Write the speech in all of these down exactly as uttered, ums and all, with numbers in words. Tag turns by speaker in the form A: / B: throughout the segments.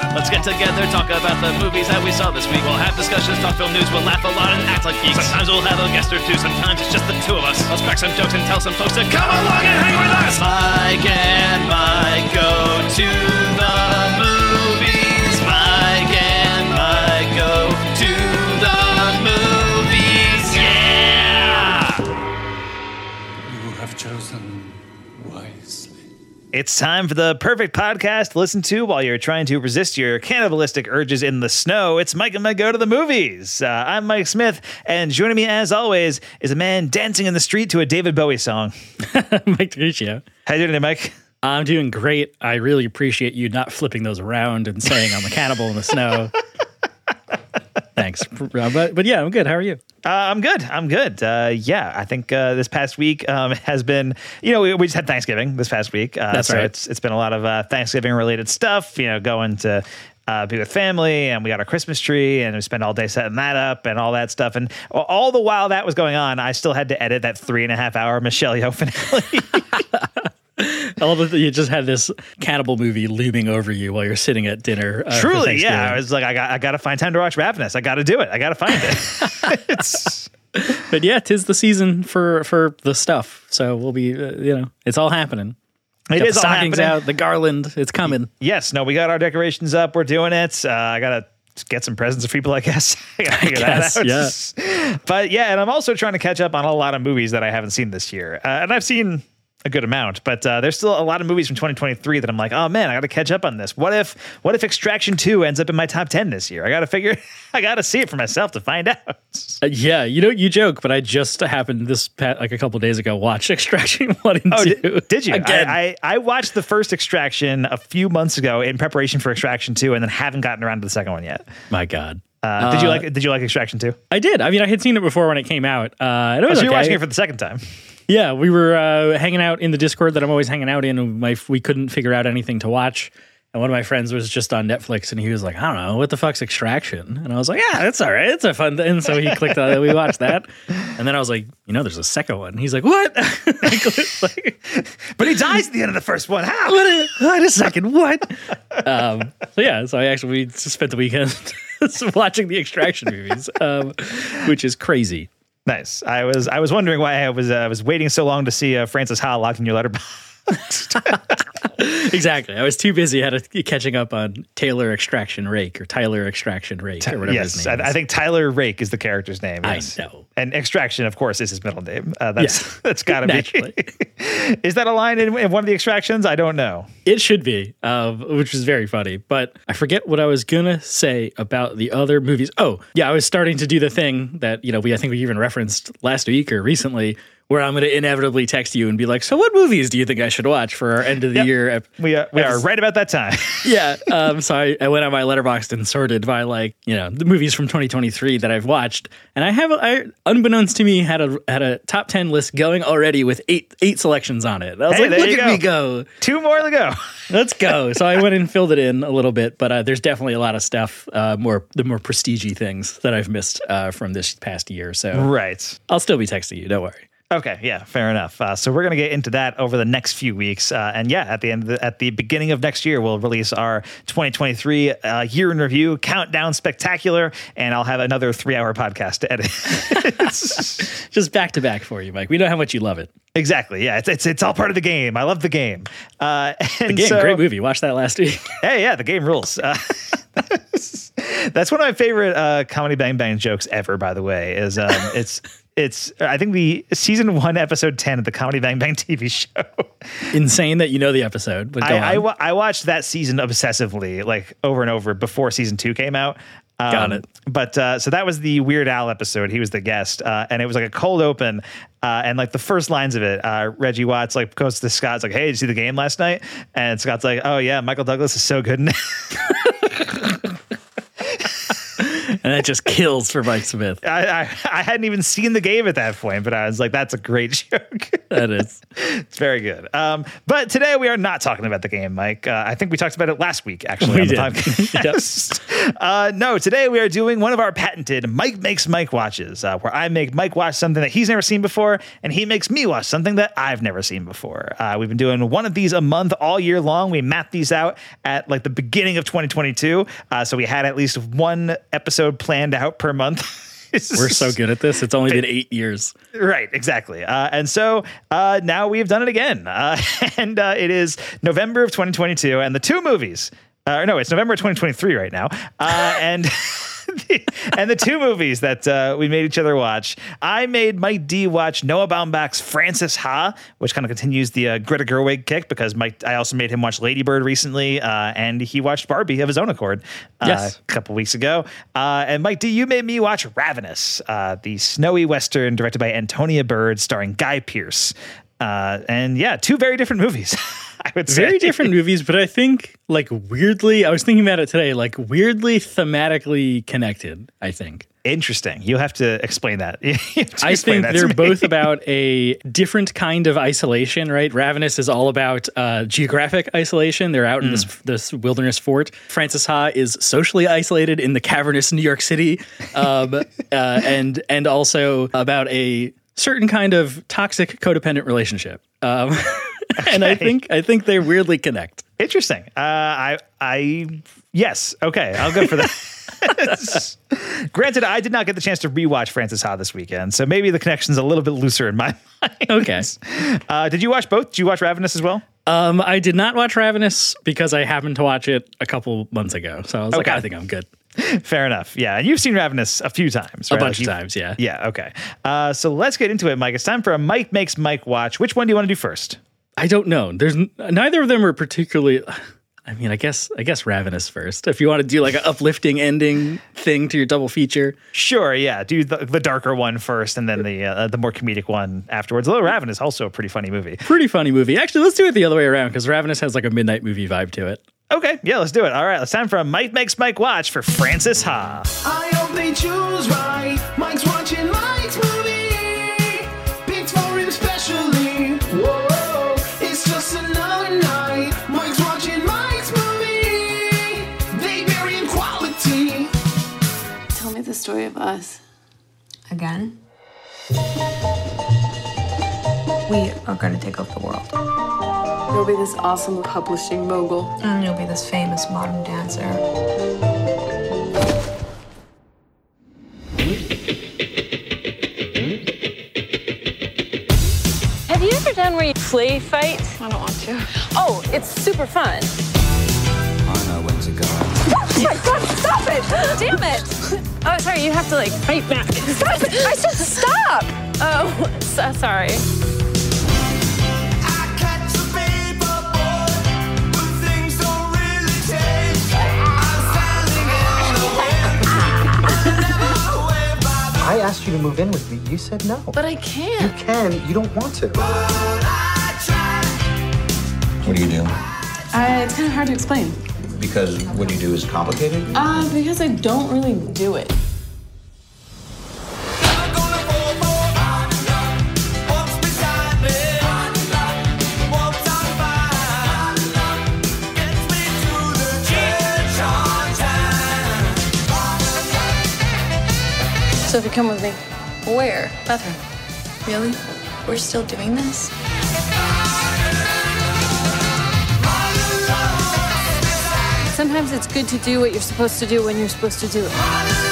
A: Let's get together, talk about the movies that we saw this week. We'll have discussions, talk film news, we'll laugh a lot and act like geeks. Sometimes we'll have a guest or two, sometimes it's just the two of us. Let's crack some jokes and tell some folks to come along and hang with us. Mike and Mike go to the movies. Mike and Mike go to the movies. Yeah!
B: You have chosen wisely.
C: It's time for the perfect podcast to listen to while you're trying to resist your cannibalistic urges in the snow. It's Mike and Mike Go to the Movies. Uh, I'm Mike Smith, and joining me as always is a man dancing in the street to a David Bowie song.
D: Mike Taguccio.
C: How you doing today, Mike?
D: I'm doing great. I really appreciate you not flipping those around and saying I'm a cannibal in the snow. Thanks. But, but yeah, I'm good. How are you?
C: Uh, I'm good. I'm good. Uh, yeah, I think uh, this past week um, has been, you know, we, we just had Thanksgiving this past week. Uh,
D: That's
C: so
D: right.
C: It's, it's been a lot of uh, Thanksgiving related stuff, you know, going to uh, be with family, and we got our Christmas tree, and we spent all day setting that up and all that stuff. And all the while that was going on, I still had to edit that three and a half hour Michelle Yeoh finale.
D: I love that you just had this cannibal movie looming over you while you're sitting at dinner. Uh, for
C: Truly,
D: Thanksgiving.
C: yeah. I was like, I got, I got to find time to watch Ravenous. I got to do it. I got to find it. It's.
D: But yeah, 'tis the season for for the stuff. So we'll be, uh, you know, it's all happening.
C: It
D: Got
C: is
D: the
C: all
D: stockings
C: happening.
D: out, the garland, it's coming.
C: Yes, no, we got our decorations up. We're doing it. Uh, I got to get some presents for people, I guess. I gotta figure
D: guess,
C: that out.
D: yeah.
C: But yeah, and I'm also trying to catch up on a lot of movies that I haven't seen this year. Uh, and I've seen a good amount, but uh, there's still a lot of movies from twenty twenty-three that I'm like, oh man, I got to catch up on this. What if, what if Extraction two ends up in my top ten this year? I got to figure, I got to see it for myself to find out.
D: Uh, yeah, you know, you joke, but I just happened this pat like a couple days ago watch Extraction one and
C: Oh,
D: two.
C: did, did you?
D: Again.
C: I, I, I watched the first Extraction a few months ago in preparation for Extraction two, and then haven't gotten around to the second one yet.
D: My God.
C: Uh, did you
D: Uh,
C: like? Did you like Extraction two?
D: I did. I mean, I had seen it before when it came out. Uh, and it
C: Oh,
D: was
C: so you're
D: okay.
C: watching it for the second time.
D: Yeah, we were uh, hanging out in the Discord that I'm always hanging out in, and my, we couldn't figure out anything to watch. And one of my friends was just on Netflix, and he was like, I don't know, what the fuck's Extraction? And I was like, yeah, that's all right. It's a fun thing. And so he clicked on it. We watched that. And then I was like, you know, there's a second one. And he's like, what? like,
C: But he dies at the end of the first one. How?
D: what? Wait a second. What? Um, so yeah, so I actually we just spent the weekend watching the Extraction movies, um, which is crazy.
C: Nice. I was I was wondering why I was uh, was waiting so long to see uh, Francis Ha locked in your letterbox.
D: Exactly. I was too busy had a, catching up on Taylor Extraction Rake or Tyler Extraction Rake or whatever his
C: Yes,
D: name
C: I,
D: is.
C: I think Tyler Rake is the character's name.
D: I
C: Yes.
D: know.
C: And Extraction, of course, is his middle name. Uh, that's
D: Yeah.
C: that's got to be.
D: Naturally.
C: Is that a line in, in one of the Extractions? I don't know.
D: It should be, um, which is very funny. But I forget what I was gonna say about the other movies. Oh, yeah, I was starting to do the thing that you know we I think we even referenced last week or recently, where I'm going to inevitably text you and be like, "So, what movies do you think I should watch for our end of the
C: Yep.
D: year?" ep-
C: We are, we are
D: episode?"
C: right about that time.
D: Yeah. Um, so I, I went on my Letterboxd and sorted by like, you know, the movies from twenty twenty-three that I've watched. And I have, I, unbeknownst to me, had a had a top ten list going already with eight eight selections on it. I was
C: Hey,
D: like,
C: there
D: look
C: you
D: at
C: go.
D: me go.
C: Two more to go.
D: Let's go. So I went and filled it in a little bit, but uh, there's definitely a lot of stuff, uh, more the more prestige-y things that I've missed uh, from this past year. So
C: Right.
D: I'll still be texting you. Don't worry.
C: Okay, yeah, fair enough. Uh, so we're gonna get into that over the next few weeks, uh, and yeah, at the end, of the, at the beginning of next year, we'll release our twenty twenty-three uh, year in review countdown spectacular, and I'll have another three-hour podcast to edit.
D: Just back to back for you, Mike. We know how much you love it.
C: Exactly, yeah, it's it's it's all part of the game. I love the game. Uh, and
D: The game,
C: so,
D: great movie. Watched that last week.
C: Hey, yeah, the game rules. Uh, that's one of my favorite uh, Comedy Bang Bang jokes ever. By the way, is um, it's. It's, I think, the season one, episode ten of the Comedy Bang Bang T V show.
D: Insane that you know the episode, but go
C: I, I,
D: on.
C: wa- I watched that season obsessively, like over and over before season two came out. Um,
D: Got it.
C: But uh, so that was the Weird Al episode. He was the guest, uh, and it was like a cold open. Uh, and like the first lines of it, uh, Reggie Watts like goes to Scott, it's like, "Hey, did you see the game last night?" And Scott's like, "Oh yeah, Michael Douglas is so good."
D: And that just kills for Mike Smith.
C: I, I I hadn't even seen the game at that point, but I was like, "That's a great joke."
D: That is.
C: It's very good. Um, but today we are not talking about the game, Mike. Uh, I think we talked about it last week, actually,
D: We
C: on the
D: did.
C: podcast. uh, no, today we are doing one of our patented Mike Makes Mike watches, uh, where I make Mike watch something that he's never seen before, and he makes me watch something that I've never seen before. Uh, we've been doing one of these a month all year long. We mapped these out at like the beginning of twenty twenty-two. Uh, so we had at least one episode planned out per month.
D: We're so good at this. It's only been eight years.
C: Right, exactly. Uh, and so uh, now we have done it again. Uh, and uh, it is November of twenty twenty-two. And the two movies, uh, no, it's November of twenty twenty-three right now. Uh, and the, and the two movies that uh, we made each other watch, I made Mike D watch Noah Baumbach's Frances Ha, which kind of continues the uh, Greta Gerwig kick, because Mike, I also made him watch Lady Bird recently, uh, and he watched Barbie of his own accord uh,
D: Yes.
C: a couple weeks ago. Uh, and Mike D, you made me watch Ravenous, uh, the snowy Western directed by Antonia Bird, starring Guy Pearce. Uh, and yeah, two very different movies. I would say
D: Very different movies, but I think like weirdly, I was thinking about it today, like weirdly thematically connected, I think.
C: Interesting. You'll have to explain that. You have to
D: I
C: explain
D: think
C: that to
D: they're
C: me.
D: both about a different kind of isolation, right? Ravenous is all about uh, geographic isolation. They're out in this this wilderness fort. Frances Ha is socially isolated in the cavernous New York City, um, uh, and and also about a certain kind of toxic codependent relationship. Um, and I think I think they weirdly connect.
C: Interesting. Uh, I, I, yes. Okay. I'll go for that. Granted, I did not get the chance to rewatch Frances Ha this weekend, so maybe the connection's a little bit looser in my mind.
D: Okay.
C: Uh, did you watch both? Did you watch Ravenous as well?
D: Um, I did not watch Ravenous because I happened to watch it a couple months ago. So I was like,
C: Okay.
D: I think I'm good.
C: Fair enough. Yeah. And you've seen Ravenous a few times,
D: A
C: right?
D: bunch
C: Like
D: of
C: you-
D: times, yeah.
C: Yeah. Okay. Uh, so let's get into it, Mike. It's time for a Mike Makes Mike watch. Which one do you want to do first?
D: I don't know. There's n- neither of them are particularly. I mean, I guess I guess Ravenous first. If you want to do like an uplifting ending thing to your double feature,
C: Sure. Yeah. Do the, the darker one first, and then the uh, the more comedic one afterwards. Although Ravenous is also a pretty funny movie.
D: pretty funny movie. Actually, let's do it the other way around because Ravenous has like a midnight movie vibe to it.
C: Okay. Yeah. Let's do it. All right. It's time for a Mike Makes Mike watch for Frances Ha.
E: I hope they choose right. Mike's watching Mike's movie. Picked for him specially. Whoa, it's just another night. Mike's watching Mike's movie. They vary in quality.
F: Tell me the story of us.
G: Again? We are going to take over the world.
F: You'll be this awesome publishing mogul.
G: And you'll be this famous modern dancer.
H: Have you ever done where you play fight?
F: I don't want to.
H: Oh, it's super fun.
I: I know when to go.
H: Oh my God, stop it! Damn it! Oh, sorry, you have to like fight back. Stop it! I said stop! Oh, so sorry.
E: I catch a paper boy, but things don't really change. I'm standing in the way. Never away by the
J: I asked you to move in with me. You said no.
F: But I
J: You
F: can't.
J: can. You don't want to.
E: road I try.
I: What do you do?
F: Uh, it's kind of hard to explain.
I: Because what you do is complicated?
F: Uh, because I don't really do it.
E: Never gonna fall for what's beside me. Walks on by. Gets me to the church on time.
F: So if you come with me,
K: Where?
F: bathroom.
K: Really? We're still doing this?
F: Sometimes it's good to do what you're supposed to do when you're supposed to do it.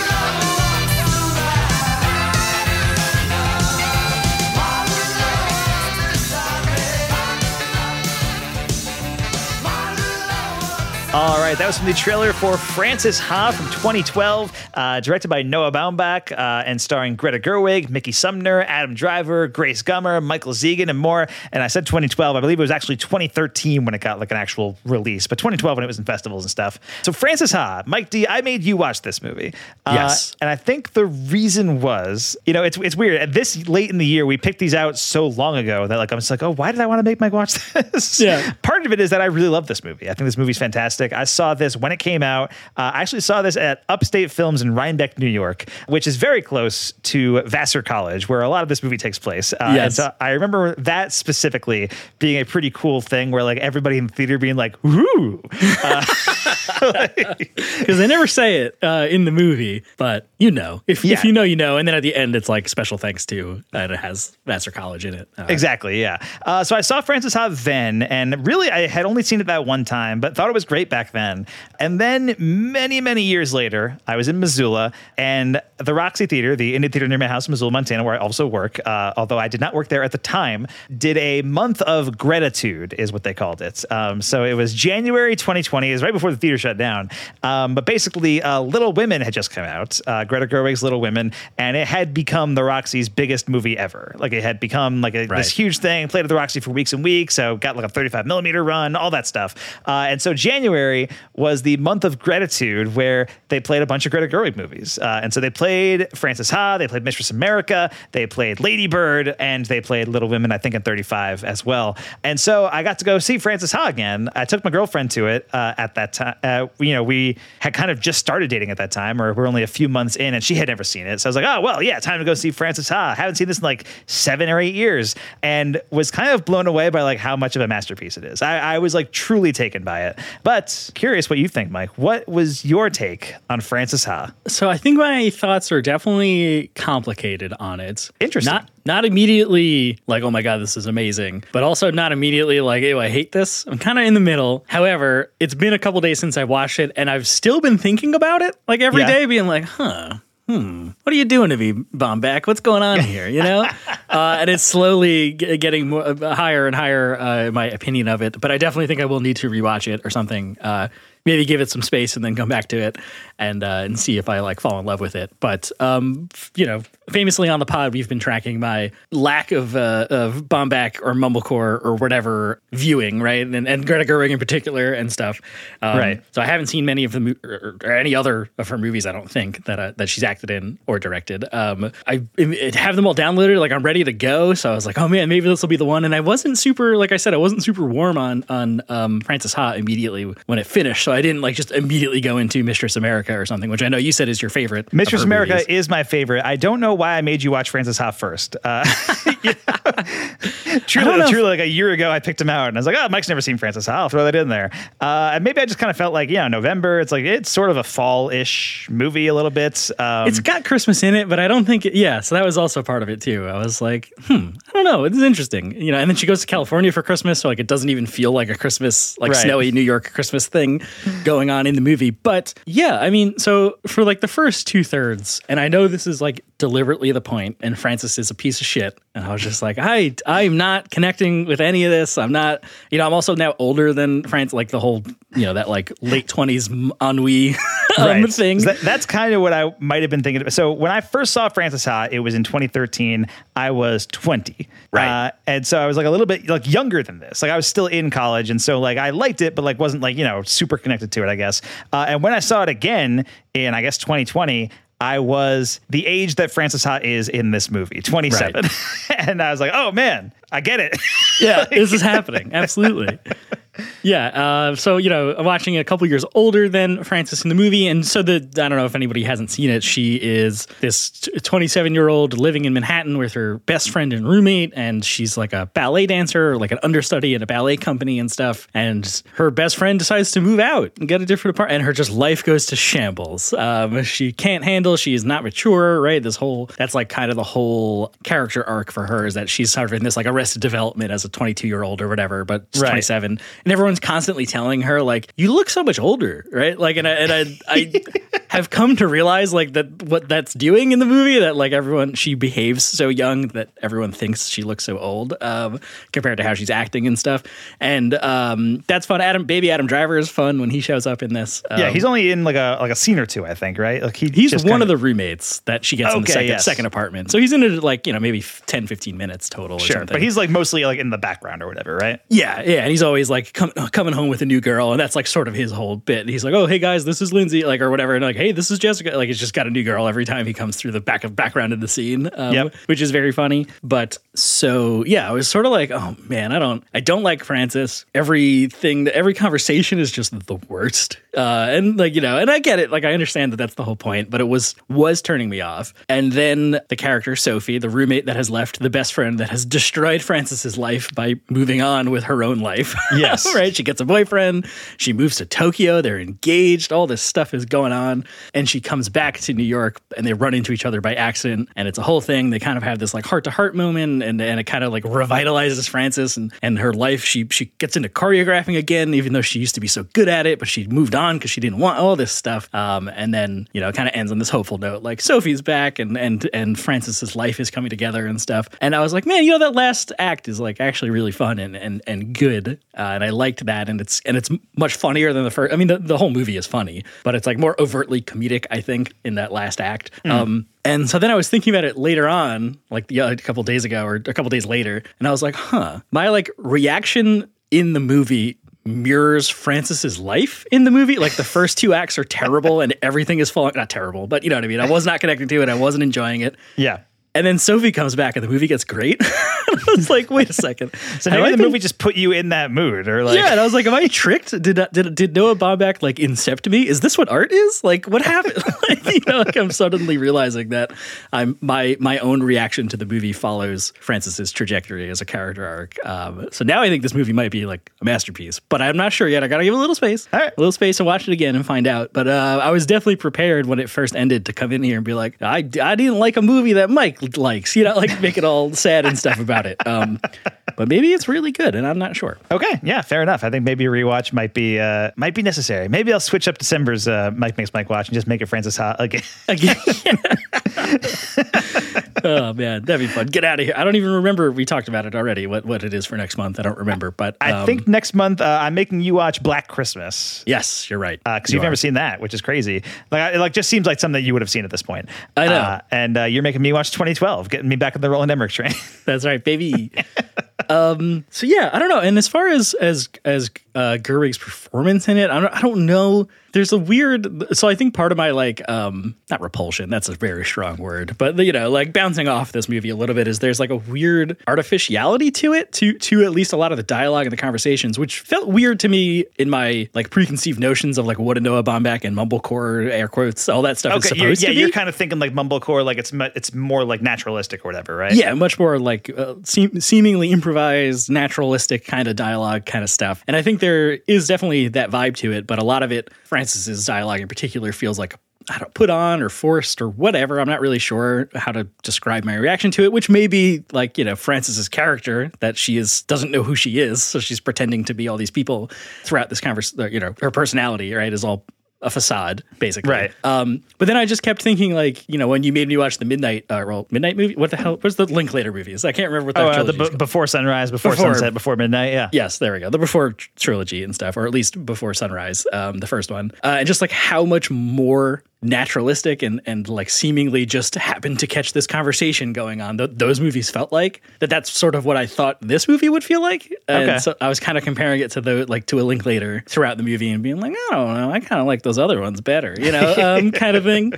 C: All right, that was from the trailer for Frances Ha from twenty twelve, uh, directed by Noah Baumbach uh, and starring Greta Gerwig, Mickey Sumner, Adam Driver, Grace Gummer, Michael Zegan, and more. And I said twenty twelve. I believe it was actually twenty thirteen when it got like an actual release, but twenty twelve when it was in festivals and stuff. So Frances Ha, Mike D, I made you watch this movie. Uh,
D: Yes.
C: And I think the reason was, you know, it's it's weird. At this late in the year, we picked these out so long ago that like I was like, oh, why did I want to make Mike watch this?
D: Yeah.
C: Part of it is that I really love this movie. I think this movie's fantastic. fantastic. I saw this when it came out. Uh, I actually saw this at Upstate Films in Rhinebeck, New York, which is very close to Vassar College, where a lot of this movie takes place. Uh,
D: Yes.
C: And so I remember that specifically being a pretty cool thing where like everybody in the theater being like, woo. Uh,
D: Because they never say it uh, in the movie, but you know. If,
C: Yeah.
D: if you know, you know. And then at the end, it's like special thanks to, and it has Vassar College in it. Uh,
C: Exactly, yeah. Uh, so I saw Frances Ha then, and really I had only seen it that one time, but thought it was great back then. And then many, many years later, I was in Missoula, and the Roxy Theater, the Indian theater near my house in Missoula, Montana, where I also work, uh, although I did not work there at the time, did a month of gratitude, is what they called it. Um, so it was January twenty twenty, it was right before the theater shut down. Um, but basically, uh, Little Women had just come out, uh, Greta Gerwig's Little Women, and it had become the Roxy's biggest movie ever. Like it had become like a,
D: Right.
C: this huge thing, played at the Roxy for weeks and weeks, so got like a thirty-five millimeter run, all that stuff. Uh, and so January was the month of gratitude where they played a bunch of Greta Gerwig movies. Uh, and so they played Frances Ha, they played Mistress America, they played Lady Bird, and they played Little Women, I think in thirty-five as well. And so I got to go see Frances Ha again. I took my girlfriend to it uh, at that time. Uh, you know, we had kind of just started dating at that time, or we're only a few months in, and she had never seen it. So I was like, oh, well, yeah, time to go see Frances Ha. I haven't seen this in like seven or eight years, and was kind of blown away by like how much of a masterpiece it is. I, I was like truly taken by it. But curious what you think, Mike. What was your take on Frances Ha?
D: So I think my thoughts are definitely complicated on it.
C: Interesting.
D: Not not immediately like, oh my God, this is amazing, but also not immediately like, ew, I hate this. I'm kind of in the middle. However, it's been a couple days since I watched it, and I've still been thinking about it like every
C: Yeah.
D: day, being like, huh. Hmm. What are you doing to me, Bomback? What's going on here? You know, uh, and it's slowly g- getting more, uh, higher and higher. Uh, my opinion of it, but I definitely think I will need to rewatch it or something. Uh, maybe give it some space and then come back to it and uh, and see if I like fall in love with it. But um, f- you know, famously on the pod, we've been tracking my lack of uh, of Bomback or Mumblecore or whatever viewing, right? And, and Greta Gerwig in particular and stuff. Um,
C: Right.
D: So I haven't seen many of the mo- or, or any other of her movies. I don't think that uh, that she's acted in or directed. Um, I, I have them all downloaded. Like I'm ready to go. So I was like, oh man, maybe this will be the one. And I wasn't super, like I said, I wasn't super warm on on um, Frances Ha immediately when it finished. So I didn't like just immediately go into Mistress America or something, which I know you said is your favorite.
C: Mistress
D: of her
C: America
D: movies.
C: is my favorite. I don't know why I made you watch Frances Ha first. Uh, you know, truly,
D: know.
C: truly, like a year ago, I picked him out, and I was like, "Oh, Mike's never seen Frances Ha. I'll throw that in there." Uh, and maybe I just kind of felt like, yeah, November. It's like it's sort of a fall-ish movie a little bit. Um,
D: It's got Christmas in it, but I don't think it, yeah, so that was also part of it too. I was like, hmm, I don't know. It's interesting. You know, and then she goes to California for Christmas, so like it doesn't even feel like a Christmas, like
C: Right.
D: snowy New York Christmas thing going on in the movie. But yeah, I mean, so for like the first two thirds, and I know this is like deliberately the point, and Frances is a piece of shit. And I was just like, I, I'm not connecting with any of this. I'm not, you know, I'm also now older than Frances, like the whole, you know, that like late twenties ennui um,
C: right.
D: thing.
C: That, that's kind of what I might have been thinking of. So when I first saw Frances Ha, it was in twenty thirteen. I was twenty.
D: Right.
C: Uh, and so I was like a little bit like younger than this. Like I was still in college. And so like I liked it, but like wasn't like, you know, super connected to it, I guess. Uh, and when I saw it again in, I guess, twenty twenty, I was the age that Frances Ha is in this movie, twenty-seven. Right. And I was like, oh man, I get it.
D: Yeah, this is happening. Absolutely. Yeah. Uh, so, you know, I'm watching it a couple years older than Frances in the movie. And so the, I don't know if anybody hasn't seen it. She is this twenty-seven year old living in Manhattan with her best friend and roommate. And she's like a ballet dancer, or like an understudy at a ballet company and stuff. And her best friend decides to move out and get a different apartment. And her just life goes to shambles. Um, she can't handle, she is not mature, right? This whole, that's like kind of the whole character arc for her, is that she's sort of in this like Arrested Development as a twenty-two year old or whatever, but she's
C: Right.
D: twenty-seven. And everyone's constantly telling her like, you look so much older, right? Like, and I, and I, I have come to realize like that what that's doing in the movie, that like everyone, she behaves so young that everyone thinks she looks so old um, compared to how she's acting and stuff. And um, that's fun. Adam, baby Adam Driver is fun when he shows up in this. Um,
C: Yeah, he's only in like a like a scene or two, I think, right? Like he
D: He's
C: just
D: one
C: kind
D: of the roommates that she gets in the
C: Okay,
D: second,
C: yes.
D: second apartment. So he's in it like, you know, maybe ten, fifteen minutes total or
C: Sure,
D: something.
C: but he's like mostly like in the background or whatever, right?
D: Yeah, yeah, and he's always like com- coming home with a new girl, and that's like sort of his whole bit. He's like, "Oh, hey guys, this is Lindsay," like or whatever, and like hey, this is Jessica. Like, it's just got a new girl every time he comes through the back of background of the scene, um,
C: yep.
D: which is very funny. But so, yeah, I was sort of like, oh man, I don't, I don't like Francis. Everything, every conversation is just the worst. Uh, and like, you know, and I get it. Like, I understand that that's the whole point, but it was, was turning me off. And then the character, Sophie, the roommate that has left, the best friend that has destroyed Francis's life by moving on with her own life.
C: Yes.
D: Right. She gets a boyfriend. She moves to Tokyo. They're engaged. All this stuff is going on. And she comes back to New York and they run into each other by accident. And it's a whole thing. They kind of have this like heart to heart moment and, and it kind of like revitalizes Francis and, and her life. She, she gets into choreographing again, even though she used to be so good at it, but she moved on because she didn't want all this stuff. Um, and then, you know, it kind of ends on this hopeful note, like Sophie's back and, and, and Francis's life is coming together and stuff. And I was like, man, you know, that last act is like actually really fun and, and, and good. Uh, and I liked that. And it's, and it's much funnier than the first. I mean, the, the whole movie is funny, but it's like more overtly comedic, I think, in that last act. Mm. Um, and so then I was thinking about it later on, like the, uh, a couple days ago or a couple days later. And I was like, huh, my like reaction in the movie mirrors Francis's life in the movie. Like the first two acts are terrible and everything is falling, not terrible, but you know what I mean? I was not connecting to it. I wasn't enjoying it.
C: Yeah.
D: And then Sophie comes back and the movie gets great. I was like, wait a second.
C: So maybe the been... movie just put you in that mood or like.
D: Yeah. And I was like, am I tricked? Did did, did Noah Baumbach like incept me? Is this what art is? Like what happened? Like, you know, like I'm suddenly realizing that I'm my, my own reaction to the movie follows Francis's trajectory as a character arc. Um, so now I think this movie might be like a masterpiece, but I'm not sure yet. I got to give it a little space,
C: All right.
D: a little space to watch it again and find out. But uh, I was definitely prepared when it first ended to come in here and be like, I, I didn't like a movie that Mike likes, you know, like make it all sad and stuff about it. Um, but maybe it's really good, and I'm not sure.
C: Okay, yeah, fair enough. I think maybe a rewatch might be uh, might be necessary. Maybe I'll switch up December's uh, Mike Makes Mike Watch and just make it Francis Ha again.
D: Again. Oh man, that'd be fun. Get out of here. I don't even remember. We talked about it already. What what it is for next month? I don't remember. But um,
C: I think next month uh, I'm making you watch Black Christmas.
D: Yes, you're right.
C: Because uh,
D: you
C: you've
D: are.
C: never seen that, which is crazy. Like, it like just seems like something that you would have seen at this point.
D: I know.
C: Uh, and uh, you're making me watch twenty twelve, getting me back on the Roland Emmerich train.
D: That's right, baby. um. So yeah, I don't know. And as far as as as uh, Gerwig's performance in it, I don't I don't know. There's a weird, so I think part of my like, um, not repulsion, that's a very strong word, but you know, like bouncing off this movie a little bit is there's like a weird artificiality to it, to to at least a lot of the dialogue and the conversations, which felt weird to me in my like preconceived notions of like what a Noah Baumbach and mumblecore, air quotes, all that stuff
C: okay,
D: is supposed
C: you're, yeah,
D: to be.
C: Yeah, you're kind of thinking like mumblecore, like it's it's more like naturalistic or whatever, right?
D: Yeah, much more like uh, seem, seemingly improvised, naturalistic kind of dialogue kind of stuff. And I think there is definitely that vibe to it, but a lot of it, Francis's dialogue in particular, feels like I don't put on or forced or whatever. I'm not really sure how to describe my reaction to it, which may be like, you know, Francis's character that she is doesn't know who she is. So she's pretending to be all these people throughout this conversation. You know, her personality, right, is all a facade, basically.
C: Right.
D: Um, but then I just kept thinking, like, you know, when you made me watch the Midnight, uh, well, Midnight movie, what the hell? What's the Linklater movies? I can't remember what that
C: oh, uh,
D: trilogy
C: the
D: is
C: b- Before Sunrise, Before, before Sunset, Before Midnight, yeah.
D: Yes, there we go. The Before tr- trilogy and stuff, or at least Before Sunrise, um, the first one. Uh, and just like how much more naturalistic and and like seemingly just happened to catch this conversation going on. Th- those movies felt like that. That's sort of what I thought this movie would feel like. And
C: okay.
D: so I was kind of comparing it to the like to a Linklater throughout the movie and being like, I don't know, I kind of like those other ones better, you know, um, kind of thing.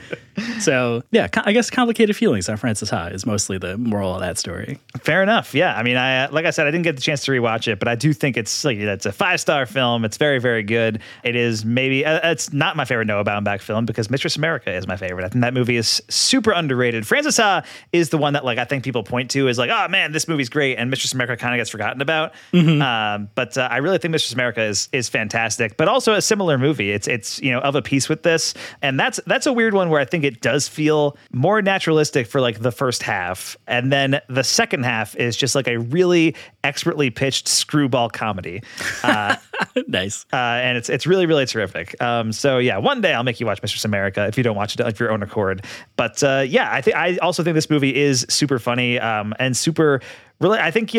D: So yeah, co- I guess complicated feelings on Francis Ha is mostly the moral of that story.
C: Fair enough. Yeah, I mean, I like I said, I didn't get the chance to rewatch it, but I do think it's like it's a five star film. It's very very good. It is maybe uh, it's not my favorite Noah Baumbach film because Mistress America is my favorite. I think that movie is super underrated. Francis Ha is the one that like I think people point to as like, oh man, this movie's great, and Mistress America kind of gets forgotten about. Mm-hmm. Um, but uh, I really think Mistress America is is fantastic, but also a similar movie. It's it's you know of a piece with this, and that's that's a weird one where I think it does feel more naturalistic for like the first half, and then the second half is just like a really expertly pitched screwball comedy. Uh,
D: nice,
C: uh, and it's it's really really terrific. Um, so yeah, one day I'll make you watch Mistress America if you don't watch it of your own accord. But uh, yeah, I think I also think this movie is super funny um, and super. Really, I think, you know,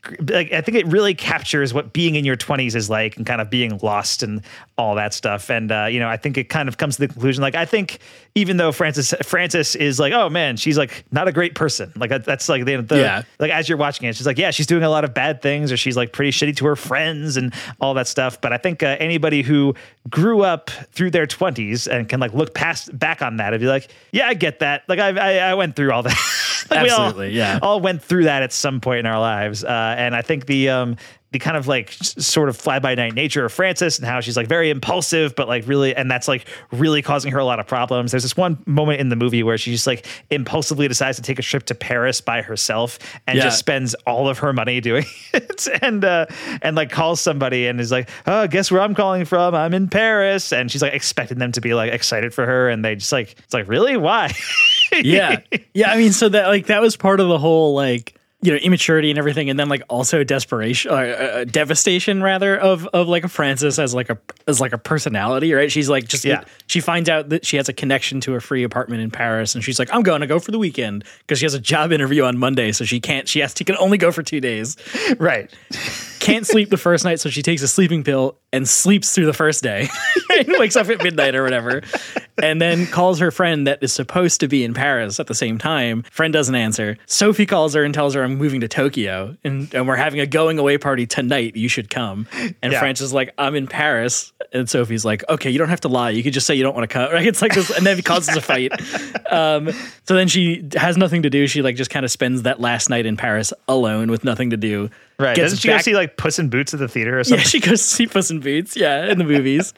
C: like I think it really captures what being in your twenties is like, and kind of being lost and all that stuff. And uh, you know, I think it kind of comes to the conclusion. Like, I think even though Frances Frances is like, oh man, she's like not a great person. Like that, that's like the, the
D: Yeah.
C: like as you're watching it, she's like, yeah, she's doing a lot of bad things, or she's like pretty shitty to her friends and all that stuff. But I think uh, anybody who grew up through their twenties and can like look past back on that and be like, yeah, I get that. Like I I, I went through all that. Like
D: Absolutely,
C: we all,
D: yeah.
C: all went through that at some point in our lives. Uh, and I think the um, the kind of like s- sort of fly by night nature of Frances and how she's like very impulsive, but like really, and that's like really causing her a lot of problems. There's this one moment in the movie where she just like impulsively decides to take a trip to Paris by herself and
D: Yeah.
C: just spends all of her money doing it, and uh, and like calls somebody and is like, oh, guess where I'm calling from? I'm in Paris. And she's like expecting them to be like excited for her, and they just like, it's like, really? Why?
D: yeah. Yeah. I mean, so that like that was part of the whole like, you know, immaturity and everything, and then like also desperation, uh, uh, devastation rather of of like a Frances as like a as like a personality, right? She's like just
C: Yeah.
D: she finds out that she has a connection to a free apartment in Paris, and she's like, I'm going to go for the weekend because she has a job interview on Monday, so she can't. She has to can only go for two days.
C: Right.
D: Can't sleep the first night, so she takes a sleeping pill and sleeps through the first day and wakes up at midnight or whatever, and then calls her friend that is supposed to be in Paris at the same time. Friend doesn't answer. Sophie calls her and tells her, I'm moving to Tokyo and, and we're having a going away party tonight. You should come. And
C: Yeah.
D: Frances is like, I'm in Paris. And Sophie's like, okay, you don't have to lie. You could just say you don't want to come. Right? It's like this, and then it causes a fight. Um, so then she has nothing to do. She like just kind of spends that last night in Paris alone with nothing to do.
C: Right.
D: Gets
C: Doesn't she go
D: back-
C: see like Puss in Boots at the theater or
D: Yeah,
C: something?
D: she goes to see Puss in Boots, yeah, in the movies.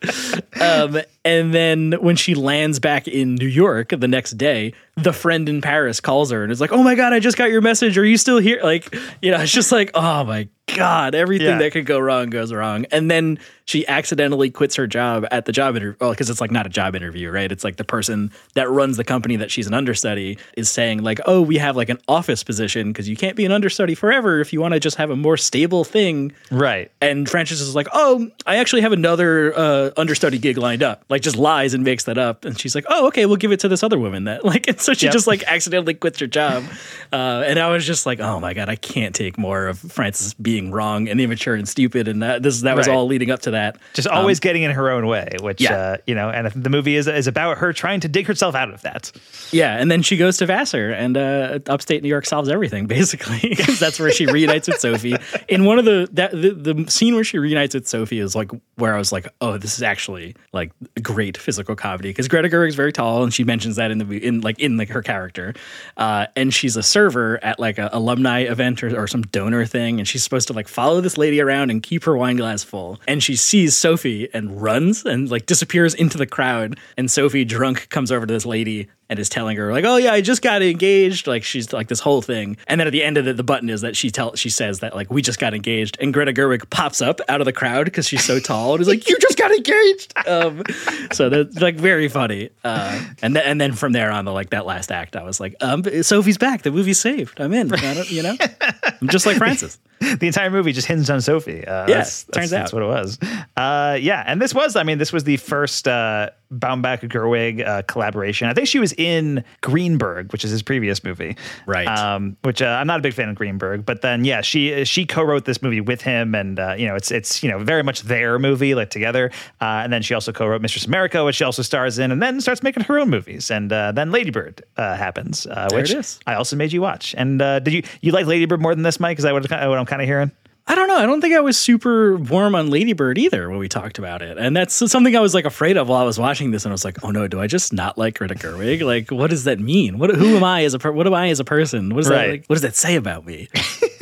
D: um, and then when she lands back in New York the next day, the friend in Paris calls her and is like, oh my God, I just got your message. Are you still here? Like, you know, it's just like, oh my God, everything
C: Yeah.
D: that could go wrong goes wrong. And then she accidentally quits her job at the job interview. Well, because it's like not a job interview, right? It's like the person that runs the company that she's an understudy is saying like, oh, we have like an office position because you can't be an understudy forever if you want to just have a more stable thing.
C: Right.
D: And Frances is like, oh, I actually have another uh, understudy gig lined up. Like, just lies and makes that up. And she's like, oh, okay, we'll give it to this other woman. That like, and so she
C: Yep.
D: just like accidentally quits her job. Uh, and I was just like, oh my God, I can't take more of Frances being wrong and immature and stupid. And that this that was
C: Right.
D: all leading up to that.
C: Just
D: Um,
C: always getting in her own way, which,
D: yeah.
C: uh, you know, and I think the movie is is about her trying to dig herself out of that.
D: Yeah, and then she goes to Vassar, and uh, upstate New York solves everything basically, because that's where she reunites with Sophie. In one of the, that the the scene where she reunites with Sophie is like where I was like, oh, this is actually like a great physical comedy, because Greta Gerwig's very tall, and she mentions that in the in like in like her character, uh, and she's a server at like a alumni event or, or some donor thing, and she's supposed to like follow this lady around and keep her wine glass full, and she sees Sophie and runs and like disappears into the crowd, and Sophie drunk comes over to this lady and is telling her like, oh yeah, I just got engaged. Like she's like this whole thing. And then at the end of it, the button is that she tell she says that like, we just got engaged. And Greta Gerwig pops up out of the crowd because she's so tall and is like, you just got engaged. Um, so that's like very funny. Uh, and then and then from there on, the like that last act, I was like, um, Sophie's back. The movie's saved. I'm in. I don't, you know, I'm just like Frances.
C: The entire movie just hinged on Sophie. Uh,
D: Yeah,
C: that's,
D: turns
C: that's,
D: out.
C: that's what it was. Uh, yeah, and this was, I mean, this was the first uh, Baumbach Gerwig uh, collaboration. I think she was in Greenberg, which is his previous movie,
D: right?
C: Um, which uh, I'm not a big fan of Greenberg, but then yeah, she she co-wrote this movie with him, and uh, you know, it's it's you know very much their movie, like together. Uh, and then she also co-wrote Mistress America, which she also stars in, and then starts making her own movies. And uh, then Lady Bird uh, happens, uh,
D: There
C: which
D: it is.
C: I also made you watch. And uh, did you you like Lady Bird more than this, Mike? Is that what, what I'm kind of hearing?
D: I don't know. I don't think I was super warm on Lady Bird either when we talked about it. And that's something I was like afraid of while I was watching this. And I was like, oh no, do I just not like Greta Gerwig? Like, what does that mean? What, who am I as a per- what am I as a person? What does
C: Right.
D: that like, what does that say about me?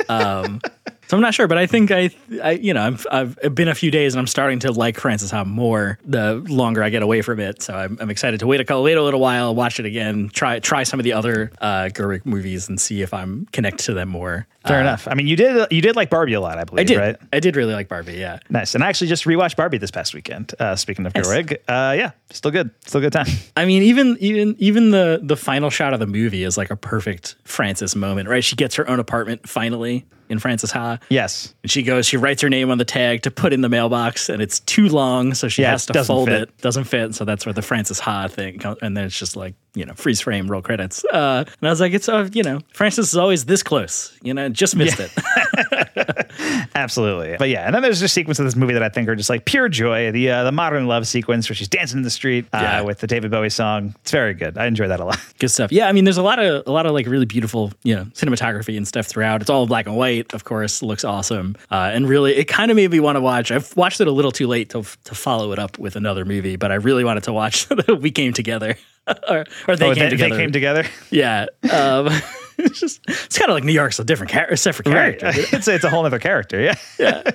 D: um, so I'm not sure, but I think I, I you know, I'm, I've been a few days and I'm starting to like Frances Ha more the longer I get away from it. So I'm, I'm excited to wait a couple, wait a little while, watch it again, try try some of the other uh, Gerwig movies and see if I'm connected to them more.
C: Fair
D: Uh,
C: enough. I mean, you did you did like Barbie a lot, I believe,
D: I did.
C: right?
D: I did really like Barbie. Yeah.
C: Nice. And I actually just rewatched Barbie this past weekend. Uh, speaking of
D: Nice.
C: Gerwig, uh, yeah, still good, still a good time.
D: I mean, even even even the the final shot of the movie is like a perfect Frances moment, right? She gets her own apartment finally in Frances Ha.
C: Yes.
D: And she goes, she writes her name on the tag to put in the mailbox, and it's too long, so she
C: Yeah,
D: has
C: it
D: to
C: doesn't
D: fold
C: fit.
D: it. Doesn't fit. So that's where the Frances Ha thing comes. And then it's just like, you know, freeze frame, roll credits. Uh, and I was like, it's, uh, you know, Francis is always this close. You know, just missed
C: Yeah.
D: it.
C: Absolutely. But yeah, and then there's just sequences of this movie that I think are just like pure joy. The uh, the modern love sequence where she's dancing in the street uh,
D: Yeah.
C: with the David Bowie song. It's very good. I enjoy that a lot.
D: Good stuff. Yeah, I mean, there's a lot of a lot of like really beautiful, you know, cinematography and stuff throughout. It's all black and white, of course. Looks awesome, uh, and really, it kind of made me want to watch. I've watched it a little too late to to follow it up with another movie, but I really wanted to watch We Came Together, or, or they
C: oh,
D: came
C: they,
D: together.
C: they came together.
D: Yeah. Um, it's just it's kind of like New York's a different char- a separate
C: Right.
D: character.
C: it's it's a whole other character. Yeah.
D: Yeah.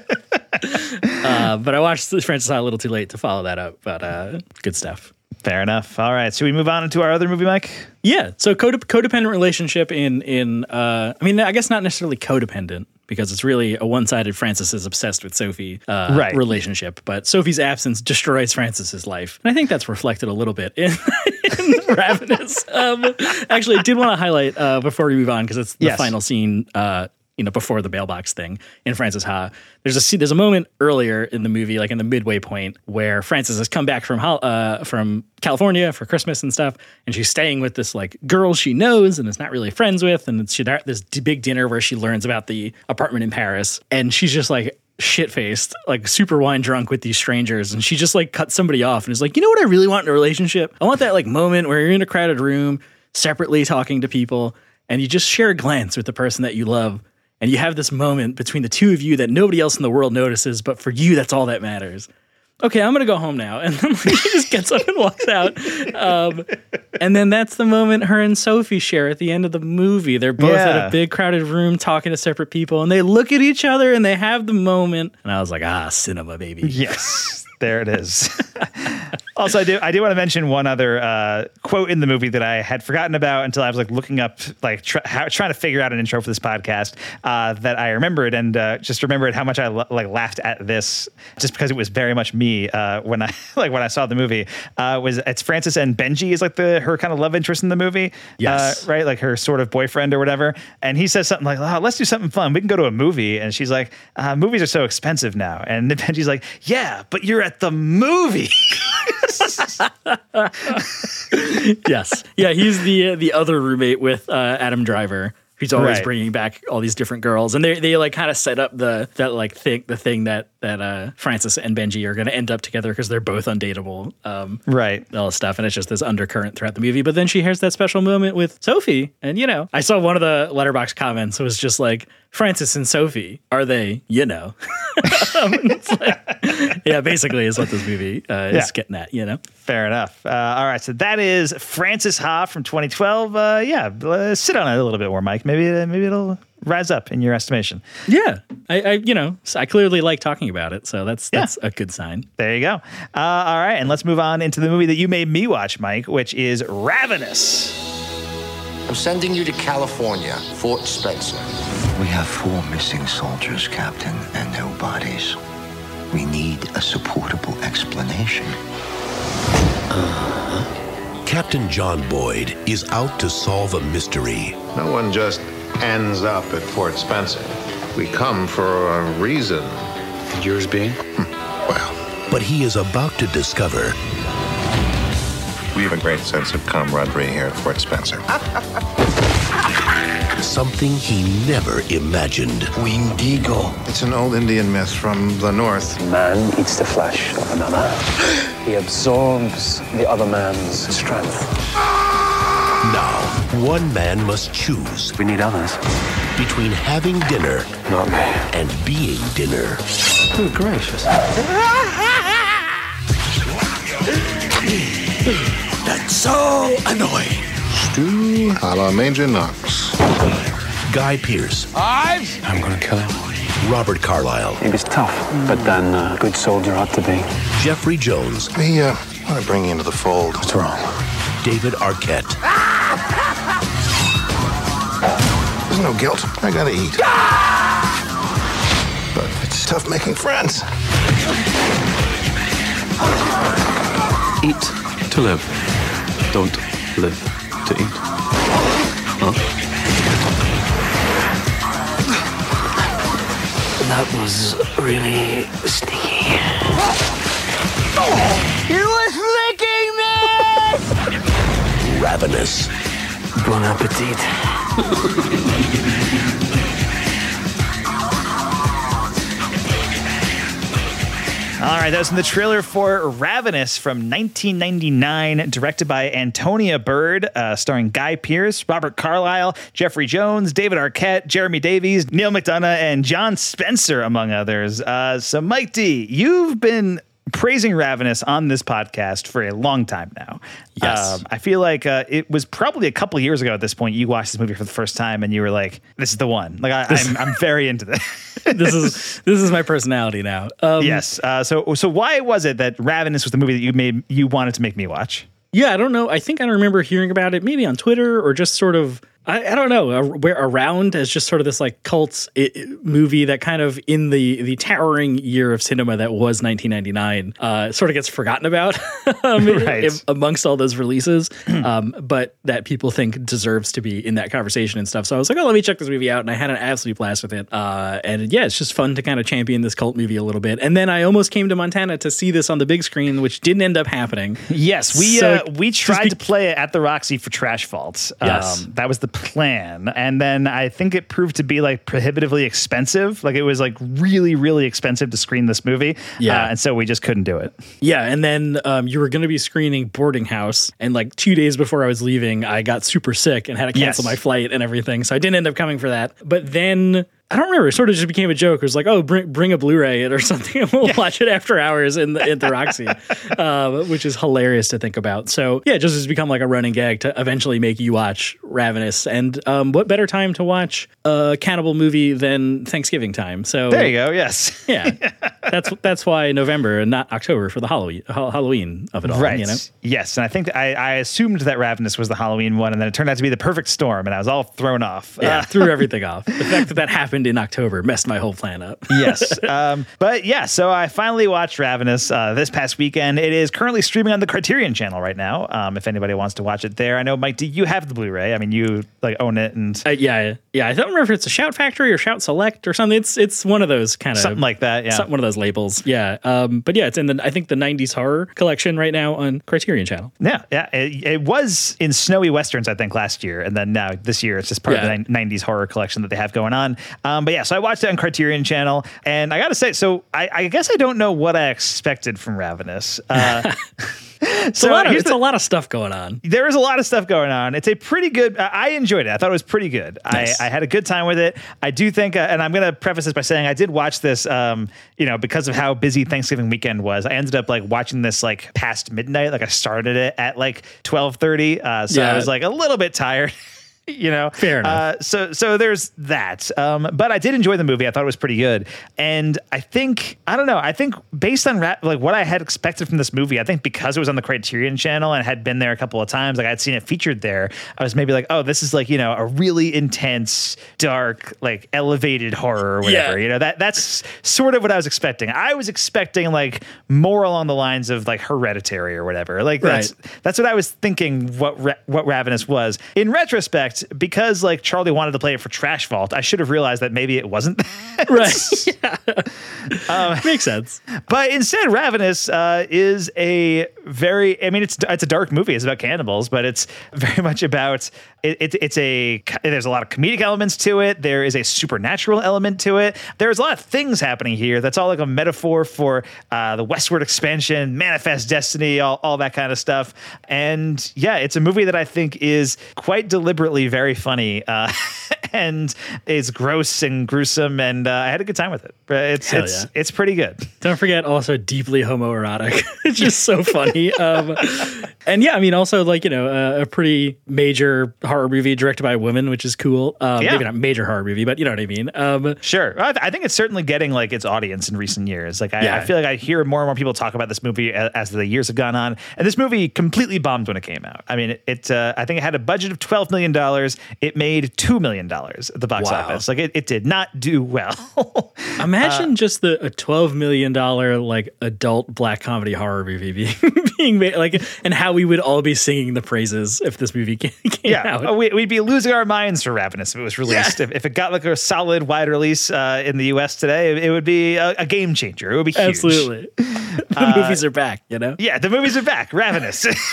D: uh, but I watched Francis Ha a little too late to follow that up. But uh, good stuff.
C: Fair enough. All right. So we move on into our other movie, Mike?
D: Yeah. So code- codependent relationship in in uh, I mean, I guess not necessarily codependent, because it's really a one-sided Francis is obsessed with Sophie uh,
C: Right.
D: relationship. But Sophie's absence destroys Francis's life. And I think that's reflected a little bit in, in Ravenous. Um, actually, I did want to highlight uh, before we move on, because it's the
C: Yes.
D: final scene uh, you know, before the bail box thing in Francis Ha. There's a scene- there's a moment earlier in the movie, like in the midway point, where Francis has come back from hol- uh, from California for Christmas and stuff, and she's staying with this like girl she knows and is not really friends with, and she's at this d- big dinner where she learns about the apartment in Paris, and she's just like shit-faced, like super wine drunk with these strangers, and she just like cuts somebody off and is like, you know what I really want in a relationship? I want that like moment where you're in a crowded room, separately talking to people, and you just share a glance with the person that you love. And you have this moment between the two of you that nobody else in the world notices, but for you, that's all that matters. Okay, I'm going to go home now. And then like, she just gets up and walks out. Um, and then that's the moment her and Sophie share at the end of the movie. They're both
C: Yeah.
D: at a big crowded room talking to separate people, and they look at each other and they have the moment. And I was like, ah, cinema, baby.
C: Yes. There it is. Also, I do I do want to mention one other uh, quote in the movie that I had forgotten about until I was like looking up, like tr- how, trying to figure out an intro for this podcast uh, that I remembered, and uh, just remembered how much I lo- like laughed at this, just because it was very much me uh, when I like when I saw the movie. Uh, was it's Frances and Benji is like the her kind of love interest in the movie,
D: Yes.
C: uh, right? Like her sort of boyfriend or whatever. And he says something like, oh, "Let's do something fun. We can go to a movie." And she's like, uh, "Movies are so expensive now." And Benji's like, "Yeah, but you're at the movie."
D: Yes. Yeah, he's the uh, the other roommate with uh, Adam Driver. He's always
C: Right.
D: bringing back all these different girls, and they they like kind of set up the that like thing the thing that that uh, Francis and Benji are going to end up together because they're both undateable, um,
C: Right.
D: all this stuff, and it's just this undercurrent throughout the movie. But then she has that special moment with Sophie, and you know, I saw one of the Letterboxd comments was just like, Francis and Sophie, are they, you know? um, it's like, yeah, basically is what this movie uh, is
C: Yeah.
D: getting at, you know?
C: Fair enough. Uh, all right, so that is Francis Ha from twenty twelve. Uh, yeah, uh, sit on it a little bit more, Mike. Maybe uh, maybe it'll rise up in your estimation.
D: Yeah, I, I you know, I clearly like talking about it, so that's that's a good sign.
C: There you go. Uh, all right, and let's move on into the movie that you made me watch, Mike, which is Ravenous.
L: I'm sending you to California, Fort Spencer.
M: We have four missing soldiers, Captain, and no bodies. We need a supportable explanation.
N: Uh-huh. Captain John Boyd is out to solve a mystery.
O: No one just ends up at Fort Spencer. We come for a reason.
N: And yours being?
O: Well,
N: but he is about to discover
O: we have a great sense of camaraderie here at Fort Spencer.
N: something he never imagined.
O: Wendigo. It's an old Indian myth from the north.
P: Man eats the flesh of another. He absorbs the other man's strength.
N: Now, one man must choose.
P: We need others.
N: Between having dinner
P: Not me.
N: and being dinner.
P: Good gracious.
N: That's so annoying.
O: Stew a la Major Knox.
N: Guy Pearce.
P: Ives! I'm gonna kill him.
N: Robert Carlyle.
P: He was tough, but then a good soldier ought to be.
N: Jeffrey Jones.
O: We uh, want to bring you into the fold.
P: What's wrong?
N: David Arquette.
O: There's no guilt. I gotta eat. But it's tough making friends.
P: Eat to live. Don't live to eat. Huh? That was really sticky.
E: You was licking me!
N: Ravenous.
P: Bon appetit.
C: All right, that was in the trailer for Ravenous from nineteen ninety-nine, directed by Antonia Bird, uh, starring Guy Pearce, Robert Carlyle, Jeffrey Jones, David Arquette, Jeremy Davies, Neil McDonough, and John Spencer, among others. Uh, so, Mike D, you've been praising Ravenous on this podcast for a long time now.
D: Yes.
C: Um, I feel like uh, it was probably a couple years ago at this point you watched this movie for the first time and you were like, this is the one. Like, I, I'm, I'm very into this.
D: this is this is my personality now. Um,
C: yes. Uh, so so why was it that Ravenous was the movie that you made you wanted to make me watch?
D: Yeah, I don't know. I think I remember hearing about it maybe on Twitter or just sort of, I, I don't know, uh, where around as just sort of this like cult it, it movie that kind of in the the towering year of cinema that was nineteen ninety-nine uh, sort of gets forgotten about um,
C: right.
D: if, amongst all those releases, um, but that people think deserves to be in that conversation and stuff. So I was like, oh, let me check this movie out. And I had an absolute blast with it. Uh, and yeah, it's just fun to kind of champion this cult movie a little bit. And then I almost came to Montana to see this on the big screen, which didn't end up happening.
C: Yes, we
D: So
C: uh, we tried
D: be-
C: to play it at the Roxy for Trash Vault.
D: Yes.
C: Um, that was the plan. And then I think it proved to be like prohibitively expensive. Like it was like really, really expensive to screen this movie.
D: Yeah.
C: Uh, and so we just couldn't do it.
D: Yeah, and then um, you were going to be screening Boarding House, and like two days before I was leaving, I got super sick and had to cancel
C: Yes.
D: my flight and everything, so I didn't end up coming for that. But then I don't remember. It sort of just became a joke. It was like, oh, bring bring a Blu-ray it or something, and we'll watch it after hours in the, in the Roxy, uh, which is hilarious to think about. So yeah, it just has become like a running gag to eventually make you watch Ravenous. And um, what better time to watch a cannibal movie than Thanksgiving time? So
C: There you go. Yes.
D: yeah, that's that's why November and not October for the Halloween ha- Halloween of it all.
C: Right.
D: You know?
C: Yes. And I think that I, I assumed that Ravenous was the Halloween one, and then it turned out to be the perfect storm, and I was all thrown off.
D: Yeah,
C: Uh,
D: threw everything off. The fact that that happened in October messed my whole plan up.
C: yes. Um, but yeah, so I finally watched Ravenous uh, this past weekend. It is currently streaming on the Criterion channel right now. Um, if anybody wants to watch it there, I know, Mike, do you have the Blu-ray? I mean, you like own it, and
D: Uh, yeah, yeah. I don't remember if it's a Shout Factory or Shout Select or something. It's it's one of those kind of
C: something like that. Yeah.
D: some- one of those labels. Yeah. Um, but yeah, it's in the I think the nineties horror collection right now on Criterion channel.
C: Yeah, yeah. It, it was in Snowy Westerns, I think, last year, and then now this year it's just part
D: Yeah.
C: of the nineties horror collection that they have going on. Um, but yeah, so I watched it on Criterion channel, and I got to say, so I, I guess I don't know what I expected from Ravenous. Uh,
D: It's,
C: So
D: a, lot of,
C: here's
D: it's
C: the-
D: a lot of stuff going on.
C: there is a lot of stuff going on. It's a pretty good. I I enjoyed it. I thought it was pretty good.
D: Nice.
C: I, I had a good time with it. I do think, uh, and I'm going to preface this by saying I did watch this, um, you know, because of how busy Thanksgiving weekend was. I ended up like watching this like past midnight. Like I started it at like twelve thirty, uh, so
D: Yeah.
C: I was like a little bit tired. You know,
D: Fair enough.
C: Uh, so, so there's that. Um, but I did enjoy the movie. I thought it was pretty good, and I think I don't know. I think based on ra- like what I had expected from this movie, I think because it was on the Criterion channel and had been there a couple of times, like I'd seen it featured there, I was maybe like, oh, this is like you know a really intense, dark, like elevated horror or whatever.
D: Yeah.
C: You know that that's sort of what I was expecting. I was expecting like more along the lines of like Hereditary or whatever. Like that's
D: Right.
C: that's what I was thinking. What Ra- what Ravenous was in retrospect. Because like Charlie wanted to play it for Trash Vault, I should have realized that maybe it wasn't that.
D: Right. yeah. um, Makes sense.
C: But instead, Ravenous uh, is a very, I mean, it's it's a dark movie. It's about cannibals, but it's very much about, it, it, it's a, there's a lot of comedic elements to it. There is a supernatural element to it. There's a lot of things happening here. That's all like a metaphor for uh, the westward expansion, manifest destiny, all, all that kind of stuff. And yeah, it's a movie that I think is quite deliberately very funny uh, and is gross and gruesome. And uh, I had a good time with it. But It's,
D: Hell
C: it's,
D: yeah.
C: it's pretty good.
D: Don't forget also deeply homoerotic. It's just so funny. Um, and yeah, I mean, also like, you know, uh, a pretty major horror movie directed by a woman, which is cool. Um,
C: Yeah.
D: Maybe not major horror movie, but you know what I mean? Um,
C: Sure. I, I think it's certainly getting like its audience in recent years. Like I,
D: Yeah.
C: I feel like I hear more and more people talk about this movie as, as the years have gone on. And this movie completely bombed when it came out. I mean, it, it uh, I think it had a budget of twelve million dollars. It made two million dollars. dollars at the box
D: Wow.
C: office. Like it, it did not do well.
D: Imagine uh, just the a twelve million dollars like adult black comedy horror movie being, being made, like, and how we would all be singing the praises if this movie came, came
C: yeah,
D: out.
C: We, we'd be losing our minds for Ravenous if it was released. Yeah. If, if it got like a solid wide release uh, in the U S today, it, it would be a, a game changer. It would be huge.
D: Absolutely. The uh, movies are back, you know?
C: Yeah, the movies are back. Ravenous is,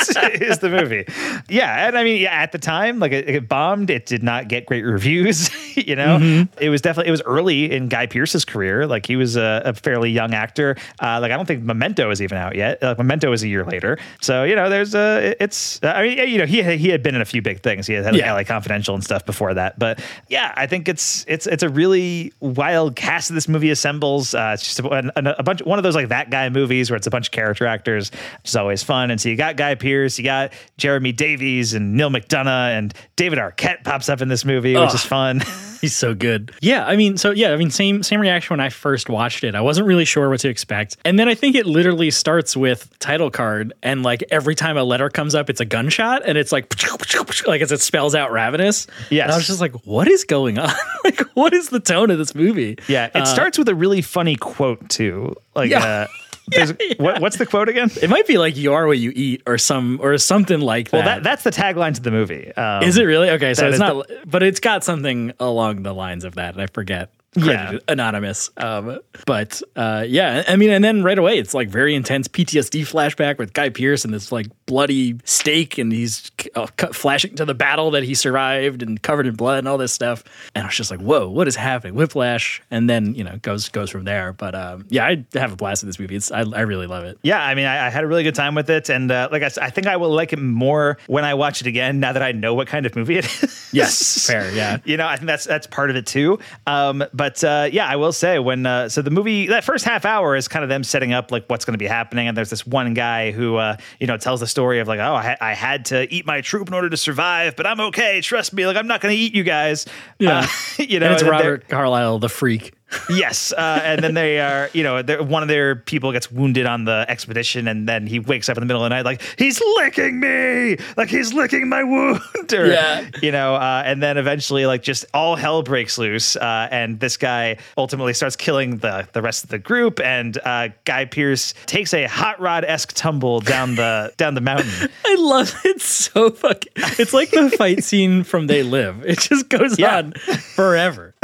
C: is the movie. Yeah, and I mean, yeah, at the time, like it, it bombed. It did not get great reviews. You know, mm-hmm. it was definitely it was early in Guy Pearce's career. Like he was a, a fairly young actor. Uh, like I don't think Memento is even out yet. Like Memento is a year later. So you know, there's a it's. I mean, you know, he he had been in a few big things. He had had like,
D: yeah.
C: L A Confidential and stuff before that. But yeah, I think it's it's it's a really wild cast this movie assembles. Uh, it's just a, a, a bunch one of those like that guy movies where it's a bunch of character actors, which is always fun. And so you got Guy Pearce, you got Jeremy Davies and Neil McDonough, and David Arquette pops up in this movie, which
D: oh,
C: is fun.
D: He's so good. Yeah, I mean, so yeah, I mean, same same reaction when I first watched it. I wasn't really sure what to expect, and then I think it literally starts with title card, and like every time a letter comes up, it's a gunshot, and it's like like as it spells out Ravenous.
C: Yes,
D: and I was just like, what is going on? Like, what is the tone of this movie?
C: Yeah, it
D: uh,
C: starts with a really funny quote too. Like,
D: yeah.
C: uh, yeah, yeah. What, what's the quote again?
D: It might be like "You are what you eat" or some or something like that.
C: Well, that, that's the tagline to the movie. Um,
D: is it really? Okay, so it's not,
C: the,
D: but it's got something along the lines of that, and I forget.
C: Yeah,
D: anonymous. Um, but uh, yeah, I mean, and then right away, it's like very intense P T S D flashback with Guy Pearce and this like bloody stake, and he's uh, cut, flashing to the battle that he survived and covered in blood and all this stuff. And I was just like, whoa, what is happening? Whiplash, and then you know goes goes from there. But um, yeah, I have a blast with this movie. It's I, I really love it.
C: Yeah, I mean, I, I had a really good time with it, and uh, like I said, I think I will like it more when I watch it again. Now that I know what kind of movie it is.
D: Yes, fair. Yeah,
C: you know, I think that's that's part of it too. Um, but But uh, yeah, I will say when uh, so the movie, that first half hour is kind of them setting up like what's going to be happening. And there's this one guy who, uh, you know, tells the story of like, oh, I, ha- I had to eat my troop in order to survive, but I'm okay. Trust me. Like, I'm not going to eat you guys.
D: Yeah.
C: Uh, you know,
D: and it's Robert Carlyle, the freak.
C: Yes, uh, and then they are, you know, one of their people gets wounded on the expedition, and then he wakes up in the middle of the night like, he's licking me, like he's licking my wound, or,
D: yeah.
C: you know, uh, and then eventually, like, just all hell breaks loose, uh, and this guy ultimately starts killing the the rest of the group, and uh, Guy Pearce takes a hot rod-esque tumble down the down the mountain.
D: I love it so fucking. It's like the fight scene from They Live. It just goes
C: yeah.
D: on forever.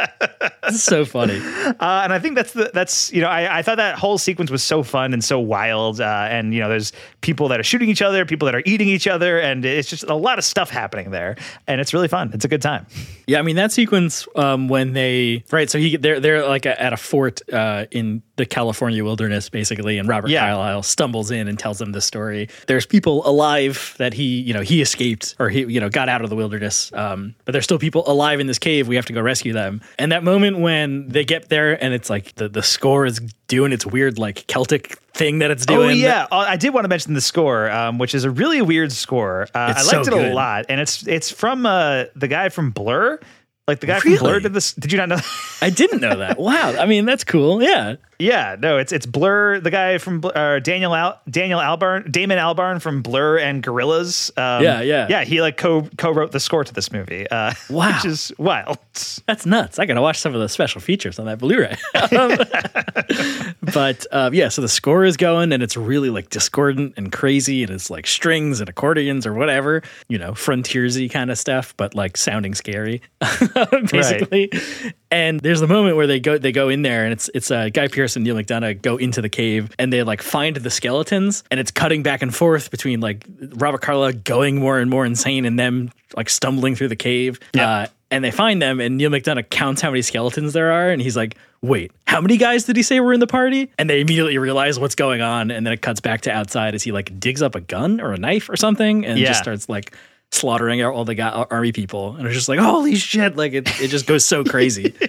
D: It's so funny.
C: Uh, and I think that's the that's you know I, I thought that whole sequence was so fun and so wild, uh, and you know there's people that are shooting each other, people that are eating each other, and it's just a lot of stuff happening there, and it's really fun. It's a good time.
D: Yeah, I mean that sequence um, when they right, so he they're they're like a, at a fort uh, in the California wilderness basically, and Robert
C: yeah.
D: Carlyle stumbles in and tells them the story. There's people alive that he you know he escaped or he you know got out of the wilderness, um, but there's still people alive in this cave. We have to go rescue them. And that moment when they get there and it's like the, the score is doing its weird like Celtic thing that it's doing.
C: Oh yeah, I did want to mention the score, um, which is a really weird score. Uh, I liked
D: so
C: it
D: good.
C: a lot, and it's it's from uh, the guy from Blur. Like the guy
D: really?
C: from Blur did this. Did you not know?
D: I didn't know that. Wow. I mean, that's cool. Yeah.
C: Yeah, no, it's it's Blur. The guy from uh, Daniel Al- Daniel Albarn, Damon Albarn from Blur and Gorillaz. Um,
D: yeah, yeah,
C: yeah. He like co co wrote the score to this movie. Uh,
D: wow,
C: which is wild.
D: That's nuts. I gotta watch some of the special features on that Blu-ray. um, but uh, yeah, so the score is going, and it's really like discordant and crazy, and it's like strings and accordions or whatever, you know, frontiersy kind of stuff, but like sounding scary, basically. Right. And there's the moment where they go they go in there, and it's it's uh, Guy Pearce and Neil McDonough go into the cave, and they like find the skeletons, and it's cutting back and forth between like Robert Carlyle going more and more insane and them like stumbling through the cave.
C: Yeah.
D: Uh, and they find them, and Neil McDonough counts how many skeletons there are, and he's like, wait, how many guys did he say were in the party? And they immediately realize what's going on, and then it cuts back to outside as he like digs up a gun or a knife or something, and
C: yeah.
D: just starts like slaughtering all the guy, army people. And it's just like, holy shit, like it, it just goes so crazy.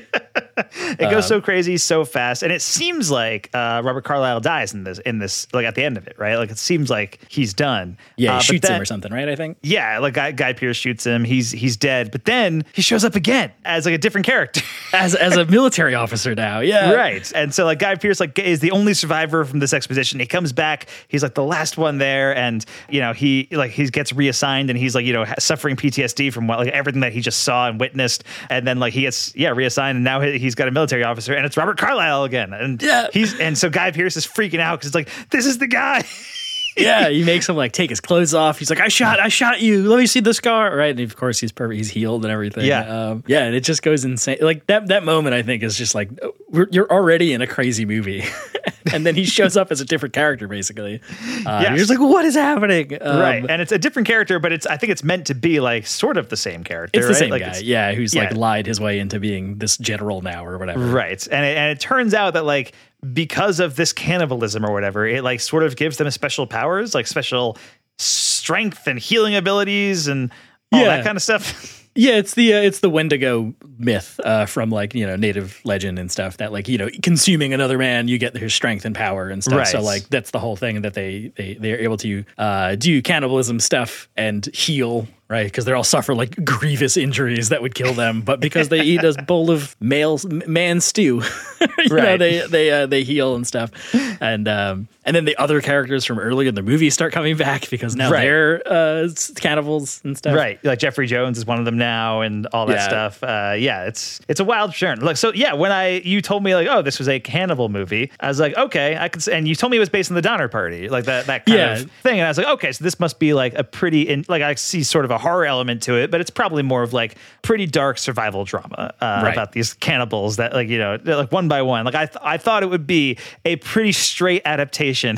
C: it goes
D: Um,
C: so crazy so fast, and it seems like uh, Robert Carlyle dies in this in this like at the end of it, right? Like it seems like he's done.
D: Yeah, he
C: Uh, but
D: shoots
C: then-
D: him or something, right? I think.
C: Yeah, like Guy, Guy Pearce shoots him. He's he's dead, but then he shows up again as like a different character,
D: as as a military officer now. Yeah,
C: right. And so like Guy Pearce like is the only survivor from this expedition. He comes back. He's like the last one there, and you know he like he gets reassigned, and he's like you know suffering P T S D from what like everything that he just saw and witnessed, and then like he gets yeah reassigned, and now he- he's got a military officer, and it's Robert Carlyle again, and
D: Yeah.
C: he's and so Guy Pearce is freaking out because it's like this is the guy.
D: Yeah, he makes him like take his clothes off. He's like, "I shot, I shot you. Let me see the scar." Right, and of course he's perfect. He's healed and everything.
C: Yeah.
D: um, yeah, and it just goes insane. Like that that moment, I think, is just like we're, you're already in a crazy movie, and then he shows up as a different character, basically. Uh,
C: Yes.
D: You're just like, "What is happening?" Um,
C: Right, and it's a different character, but it's I think it's meant to be like sort of the same character.
D: It's the
C: right?
D: same
C: like
D: guy,
C: it's-
D: yeah, who's like
C: yeah.
D: lied his way into being this general now or whatever.
C: Right. And it, and it turns out that like because of this cannibalism or whatever, it like sort of gives them special powers, like special strength and healing abilities and all
D: Yeah.
C: that kind of stuff.
D: Yeah, it's the uh, it's the Wendigo myth uh, from like you know native legend and stuff that like you know consuming another man you get their strength and power and stuff. So
C: Right.
D: like that's the whole thing that they they they're able to uh, do cannibalism stuff and heal. Right, because they all suffer like grievous injuries that would kill them, but because they eat a bowl of male man stew, you know,
C: Right.
D: they they uh, they heal and stuff, and um, and then the other characters from earlier in the movie start coming back because now
C: Right.
D: they're uh, cannibals and stuff.
C: Right. Like Jeffrey Jones is one of them now and all that
D: Yeah.
C: stuff. Uh, yeah, it's it's a wild turn. Look, so yeah, when I you told me like, oh, this was a cannibal movie, I was like, okay, I could s- and you told me it was based on the Donner Party, like that that kind
D: Yeah.
C: of thing. And I was like, okay, so this must be like a pretty in like I see sort of a horror element to it, but it's probably more of like pretty dark survival drama uh,
D: Right.
C: about these cannibals that like, you know, they're like one by one. Like I th- I thought it would be a pretty straight adaptation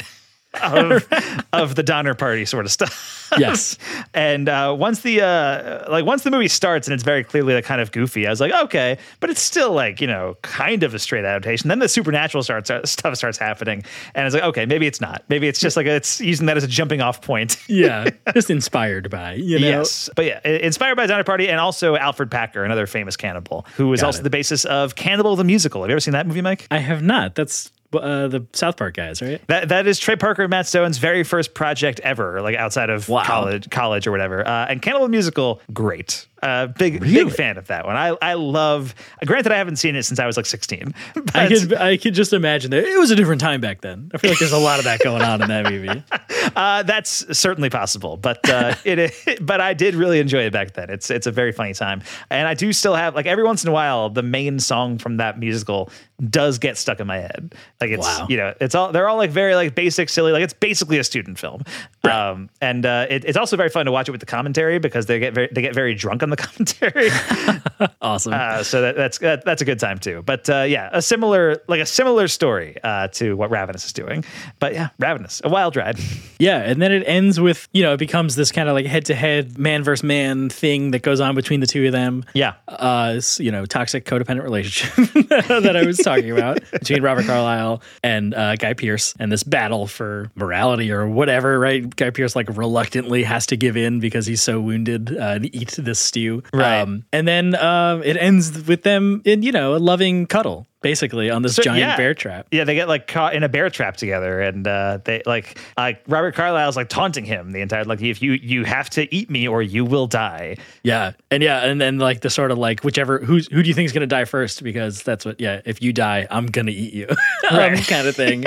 C: of of the Donner Party sort of stuff.
D: Yes.
C: And uh, once the uh, like once the movie starts and it's very clearly like kind of goofy, I was like, okay, but it's still like you know kind of a straight adaptation. Then the supernatural starts uh, stuff starts happening, and it's like, okay, maybe it's not. Maybe it's just like it's using that as a jumping off point.
D: Yeah, just inspired by you know.
C: Yes, but yeah, i- inspired by Donner Party and also Alfred Packer, another famous cannibal, who was
D: Got
C: also
D: it.
C: the basis of Cannibal the Musical. Have you ever seen that movie, Mike?
D: I have not. That's uh, the South Park guys, right?
C: That that is Trey Parker and Matt Stone's very first project ever, like outside of
D: Wow.
C: college, college or whatever. Uh, and Cannibal Musical, great. Uh, big
D: Really?
C: big fan of that one. I I love. Granted, I haven't seen it since I was like sixteen. But
D: I could I could just imagine that it was a different time back then. I feel like there's a lot of that going on in that movie.
C: uh, that's certainly possible. But uh, it but I did really enjoy it back then. It's it's a very funny time, and I do still have like every once in a while the main song from that musical does get stuck in my head. Like it's
D: Wow.
C: you know it's all they're all like very like basic silly like it's basically a student film. Um, and uh, it, it's also very fun to watch it with the commentary because they get very they get very drunk on the commentary.
D: Awesome.
C: Uh, so that, that's that, that's a good time too. But uh, yeah, a similar like a similar story uh, to what Ravenous is doing. But yeah, Ravenous, a wild ride.
D: Yeah, and then it ends with, you know, it becomes this kind of like head-to-head man versus man thing that goes on between the two of them.
C: Yeah.
D: Uh, this, you know, toxic codependent relationship that I was talking about between Robert Carlyle and uh, Guy Pearce, and this battle for morality or whatever, right? Guy Pearce like reluctantly has to give in because he's so wounded uh, and eat this stew.
C: Right.
D: Um, and then um, it ends with them in, you know, a loving cuddle. Basically, on this
C: So,
D: giant
C: yeah.
D: bear trap.
C: Yeah, they get like caught in a bear trap together, and uh, they like like Robert Carlyle's like taunting him the entire like if you you have to eat me or you will die.
D: Yeah, and yeah, and then like the sort of like whichever who's who do you think is gonna die first? Because that's what yeah, if you die, I'm gonna eat you, um,
C: Right.
D: kind of thing.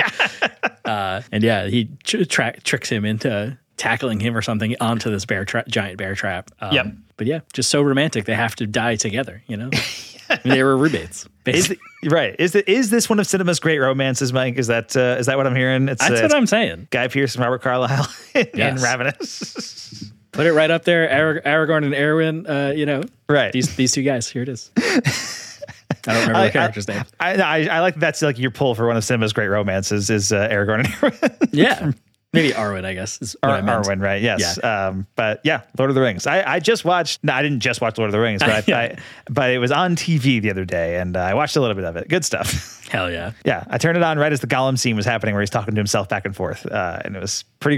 D: uh, and yeah, he tr- tra- tricks him into tackling him or something onto this bear tra- giant bear trap. Um,
C: Yep.
D: But yeah, just so romantic. They have to die together. You know, I mean, they were roommates.
C: Is
D: basically.
C: it, right? Is the, is this one of cinema's great romances, Mike? Is that uh, is that what I'm hearing? It's,
D: That's
C: uh,
D: what
C: it's
D: I'm saying.
C: Guy Pearce and Robert Carlyle in
D: Yes.
C: Ravenous.
D: Put it right up there. Arag- Aragorn and Erwin. Uh, you know,
C: Right.
D: These these two guys. Here it is. I don't remember
C: I-
D: the character's name.
C: I, I I like that that's like your pull for one of cinema's great romances is uh, Aragorn and Erwin.
D: Yeah. Maybe Arwen, I guess. Is what
C: Ar-
D: I meant.
C: Arwen, right? Yes. Um, but yeah, Lord of the Rings. I, I just watched. No, I didn't just watch Lord of the Rings, but I,
D: Yeah.
C: I, but it was on T V the other day, and uh, I watched a little bit of it. Good stuff.
D: Hell yeah.
C: Yeah, I turned it on right as the Gollum scene was happening, where he's talking to himself back and forth, uh, and it was pretty great.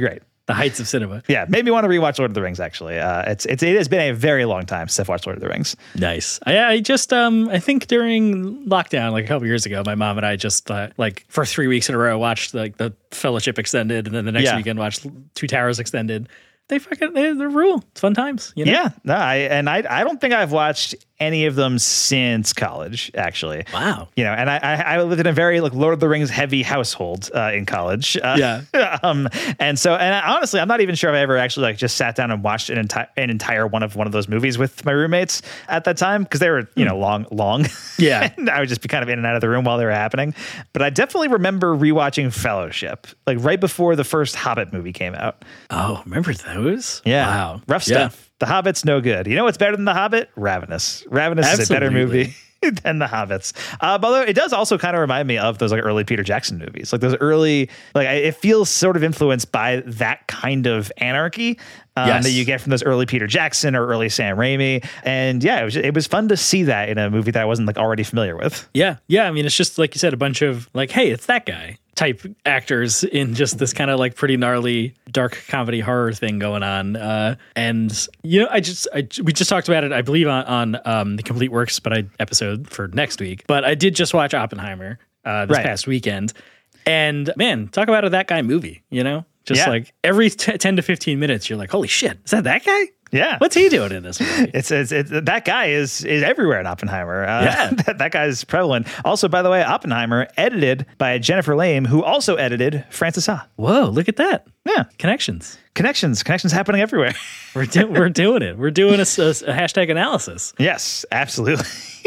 D: the heights of cinema.
C: Yeah, made me want to rewatch Lord of the Rings. Actually, uh, it's it's it has been a very long time since I've watched Lord of the Rings.
D: Nice. I, I just um I think during lockdown, like a couple years ago, my mom and I just uh, like for three weeks in a row watched like the Fellowship extended, and then the next
C: Yeah.
D: weekend watched Two Towers extended. They fucking they, they're rule. It's fun times. You know?
C: Yeah, no, I and I I don't think I've watched any of them since college. Actually,
D: wow.
C: You know, and I I, I lived in a very like Lord of the Rings heavy household uh, in college. Uh,
D: Yeah.
C: um, and so and I, honestly, I'm not even sure if I ever actually like just sat down and watched an entire an entire one of one of those movies with my roommates at that time because they were you know long long.
D: Yeah.
C: And I would just be kind of in and out of the room while they were happening. But I definitely remember rewatching Fellowship like right before the first Hobbit movie came out.
D: Oh, remember those?
C: Yeah.
D: Wow.
C: Rough
D: Yeah.
C: stuff. The Hobbit's no good. You know what's better than The Hobbit? Ravenous. Ravenous is a better
D: Absolutely.
C: movie than The Hobbits. Uh, but although it does also kind of remind me of those like early Peter Jackson movies. Like those early, like I- it feels sort of influenced by that kind of anarchy um,
D: Yes.
C: that you get from those early Peter Jackson or early Sam Raimi. And yeah, it was it was fun to see that in a movie that I wasn't like already familiar with.
D: Yeah. Yeah. I mean, it's just like you said, a bunch of like, hey, it's that guy type actors in just this kind of like pretty gnarly dark comedy horror thing going on. Uh, and, you know, I just, I, we just talked about it, I believe, on, on um, the Complete Works but I episode for next week. But I did just watch Oppenheimer uh, this
C: Right.
D: past weekend. And man, talk about a that guy movie, you know? Just
C: Yeah.
D: like every t- ten to fifteen minutes, you're like, holy shit, is that that guy?
C: Yeah.
D: What's he doing in this movie?
C: It's, it's, it's that guy is is everywhere in Oppenheimer. Uh,
D: Yeah.
C: that, that guy is prevalent. Also, by the way, Oppenheimer edited by Jennifer Lame, who also edited Francis Ha.
D: Whoa, look at that.
C: Yeah,
D: Connections.
C: connections, connections happening everywhere.
D: We're do- we're doing it. We're doing a, s- a s- a hashtag analysis.
C: Yes, absolutely.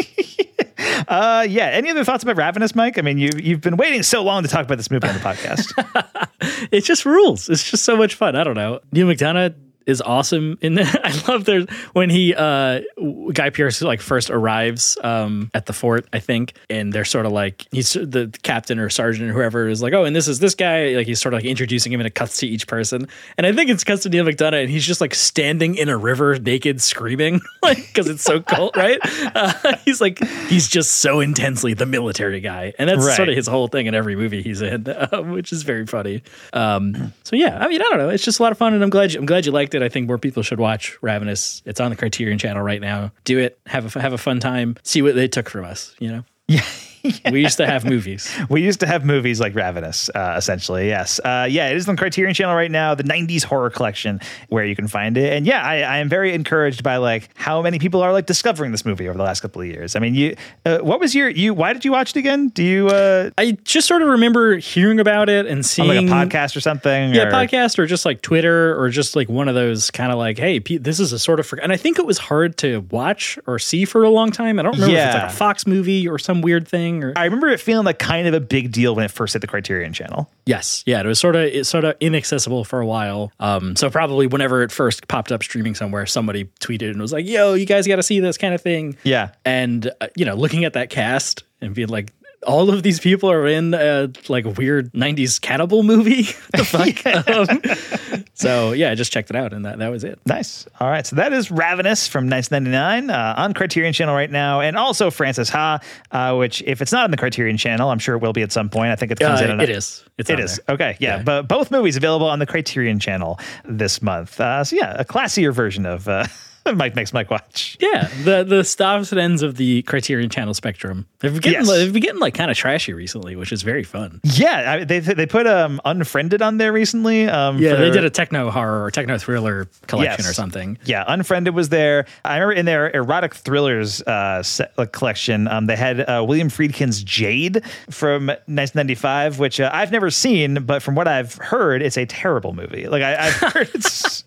C: uh, yeah. Any other thoughts about Ravenous, Mike? I mean, you you've been waiting so long to talk about this movie on the podcast.
D: It just rules. It's just so much fun. I don't know. Neil McDonough is awesome in there. I love there when he uh Guy Pearce like first arrives um at the fort, I think, and they're sort of like he's the captain or sergeant or whoever is like, oh, and this is this guy, like he's sort of like introducing him and it cuts to each person, and I think it's cuts to Neil McDonough and he's just like standing in a river naked screaming like because it's so cold, right? Uh, he's like he's just so intensely the military guy, and that's
C: Right.
D: sort of his whole thing in every movie he's in, uh, which is very funny. Um, so yeah, I mean, I don't know, it's just a lot of fun, and I'm glad you, I'm glad you liked it. I think more people should watch Ravenous. It's on the Criterion Channel right now. Do it. Have a have a fun time. See what they took from us. You know.
C: Yeah.
D: We used to have movies.
C: We used to have movies like Ravenous, uh, essentially. Yes. Uh, yeah, it is on Criterion Channel right now, the nineties horror collection where you can find it. And yeah, I, I am very encouraged by like how many people are like discovering this movie over the last couple of years. I mean, you, uh, what was your, you, why did you watch it again? Do you, uh,
D: I just sort of remember hearing about it and seeing
C: on like a podcast or something?
D: Yeah,
C: or?
D: podcast or just like Twitter or just like one of those kind of like, hey, P- this is a sort of, and I think it was hard to watch or see for a long time. I don't remember if it's
C: Yeah.
D: like a Fox movie or some weird thing. Or
C: I remember it feeling like kind of a big deal when it first hit the Criterion Channel.
D: yes, yeah, it was sort of it's sort of inaccessible for a while. Um, so probably whenever it first popped up streaming somewhere, somebody tweeted and was like, "Yo, you guys got to see this kind of thing."
C: Yeah,
D: and uh, you know, looking at that cast and being like, all of these people are in a like a weird nineties cannibal movie. What the fuck? um, so yeah, I just checked it out, and that that was it.
C: Nice. All right. So that is Ravenous from nineteen ninety-nine uh, on Criterion Channel right now. And also Francis Ha, uh, which if it's not on the Criterion Channel, I'm sure it will be at some point. I think it comes
D: Uh,
C: in. On
D: it
C: a,
D: is. It's
C: It
D: on
C: is.
D: there.
C: Okay. Yeah.
D: Yeah.
C: But both movies available on the Criterion Channel this month. Uh, so yeah, a classier version of uh, Mike Makes Mike Watch.
D: Yeah, the the stops and ends of the Criterion Channel spectrum. They've been getting
C: Yes.
D: they've been getting like kind of trashy recently, which is very fun.
C: Yeah. I, they they put um, Unfriended on there recently. Um,
D: Yeah,
C: for-
D: they did a techno horror or techno thriller collection
C: Yes.
D: or something.
C: Yeah, Unfriended was there. I remember in their erotic thrillers uh, set, uh, collection, um, they had uh, William Friedkin's Jade from nineteen ninety-five, which uh, I've never seen, but from what I've heard, it's a terrible movie. Like I, I've heard it's.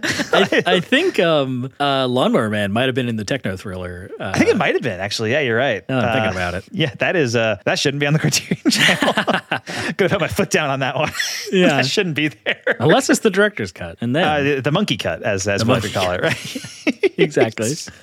D: I, I think um, uh, Lawnmower Man might have been in the techno thriller. Uh,
C: I think it might have been actually. Yeah, you're right.
D: now that I'm thinking
C: Uh,
D: about it.
C: Yeah, that is uh, that shouldn't be on the Criterion Channel. Gonna put my foot down on that one.
D: Yeah.
C: That shouldn't be there.
D: Unless it's the director's cut, and then
C: Uh, the, the monkey cut, as as
D: The
C: we like to
D: monkey
C: call it, right?
D: exactly.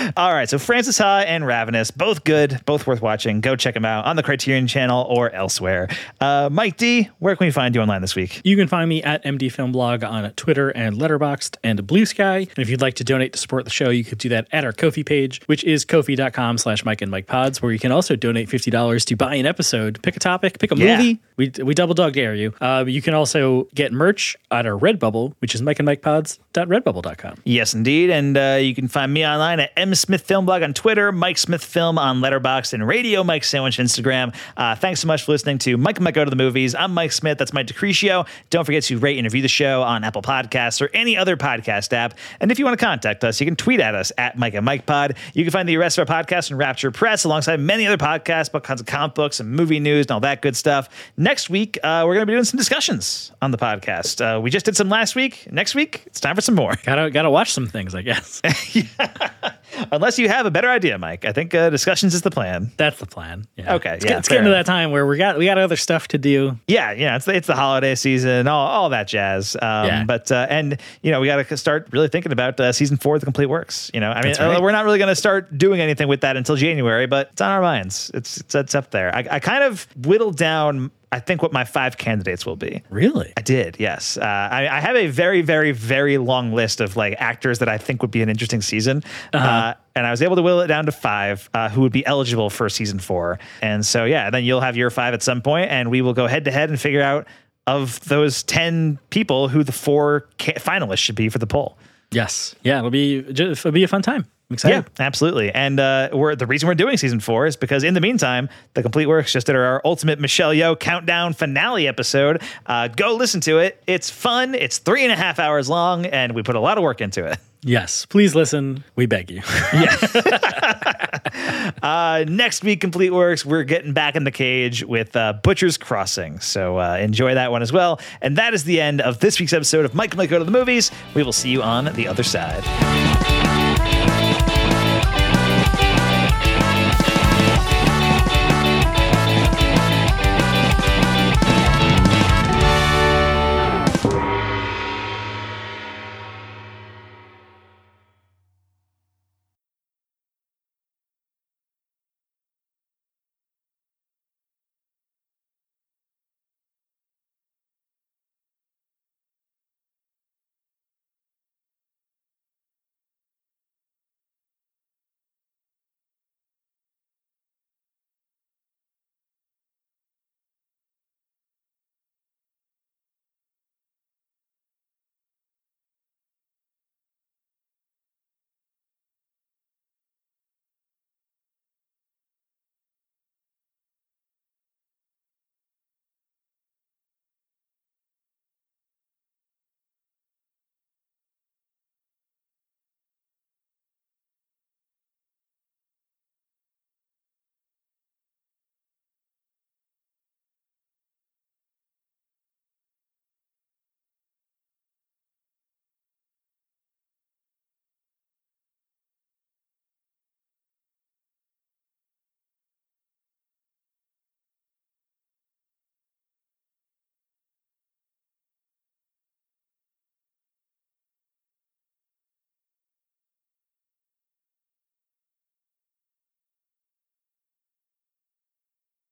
C: All right, so Francis Ha and Ravenous, both good, both worth watching. Go check them out on the Criterion Channel or elsewhere. Uh, Mike D, where can we find you online this week?
D: You can find me at M D Film Blog on Twitter and Letterboxd and Blue Sky. And if you'd like to donate to support the show, you could do that at our Ko-fi page, which is ko-fi.com slash Mike and Mike Pods, where you can also donate fifty dollars to buy an episode, pick a topic, pick a
C: Yeah.
D: movie. We we double dog dare you. Uh, you can also get merch at our Redbubble, which is mike and mike pods dot redbubble dot com.
C: Yes, indeed. And uh, you can find me online at M Smith Film Blog on Twitter, Mike Smith Film on Letterboxd, and Radio Mike Sandwich Instagram. Uh, thanks so much for listening to Mike and Mike Go to the Movies. I'm Mike Smith. That's Mike DeCrescio. Don't forget to rate and review the show on Apple Podcasts or any other podcast app. And if you want to contact us, you can tweet at us at Mike and Mike Pod. You can find the rest of our podcast in Rapture Press alongside many other podcasts about kinds of comic books and movie news and all that good stuff. Next week, uh, we're going to be doing some discussions on the podcast. Uh, we just did some last week. Next week, it's time for some more.
D: Gotta gotta watch some things, I guess.
C: Unless you have a better idea, Mike. I think uh, discussions is the plan.
D: That's the plan. Yeah.
C: Okay.
D: It's,
C: yeah,
D: get, it's getting to that time where we got we got other stuff to do.
C: Yeah, yeah. It's the, it's the holiday season, all, all that jazz. Um,
D: Yeah.
C: But uh, and you know we got to start really thinking about uh, season four of The Complete Works. You know, I mean,
D: That's right.
C: uh, we're not really going to start doing anything with that until January, but it's on our minds. It's it's, it's up there. I, I kind of whittled down, I think, what my five candidates will be.
D: Really?
C: I did, yes. Uh, I, I have a very, very, very long list of like actors that I think would be an interesting season.
D: Uh-huh.
C: Uh, and I was able to whittle it down to five uh, who would be eligible for season four. And so, yeah, then you'll have your five at some point, and we will go head to head and figure out of those ten people who the four ca- finalists should be for the poll.
D: Yes. Yeah, it'll be it'll be a fun time. I'm excited.
C: Yeah, absolutely. And uh, we're the reason we're doing season four is because in the meantime, The Complete Works just did our ultimate Michelle Yeoh countdown finale episode. Uh, go listen to it. It's fun. It's three and a half hours long, and we put a lot of work into it.
D: Yes, please listen. We beg you.
C: uh, next week, Complete Works, we're getting back in the cage with uh, Butcher's Crossing. So uh, enjoy that one as well. And that is the end of this week's episode of Mike and Mike Go to the Movies. We will see you on the other side.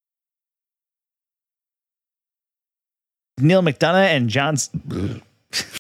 C: Neil McDonough and John...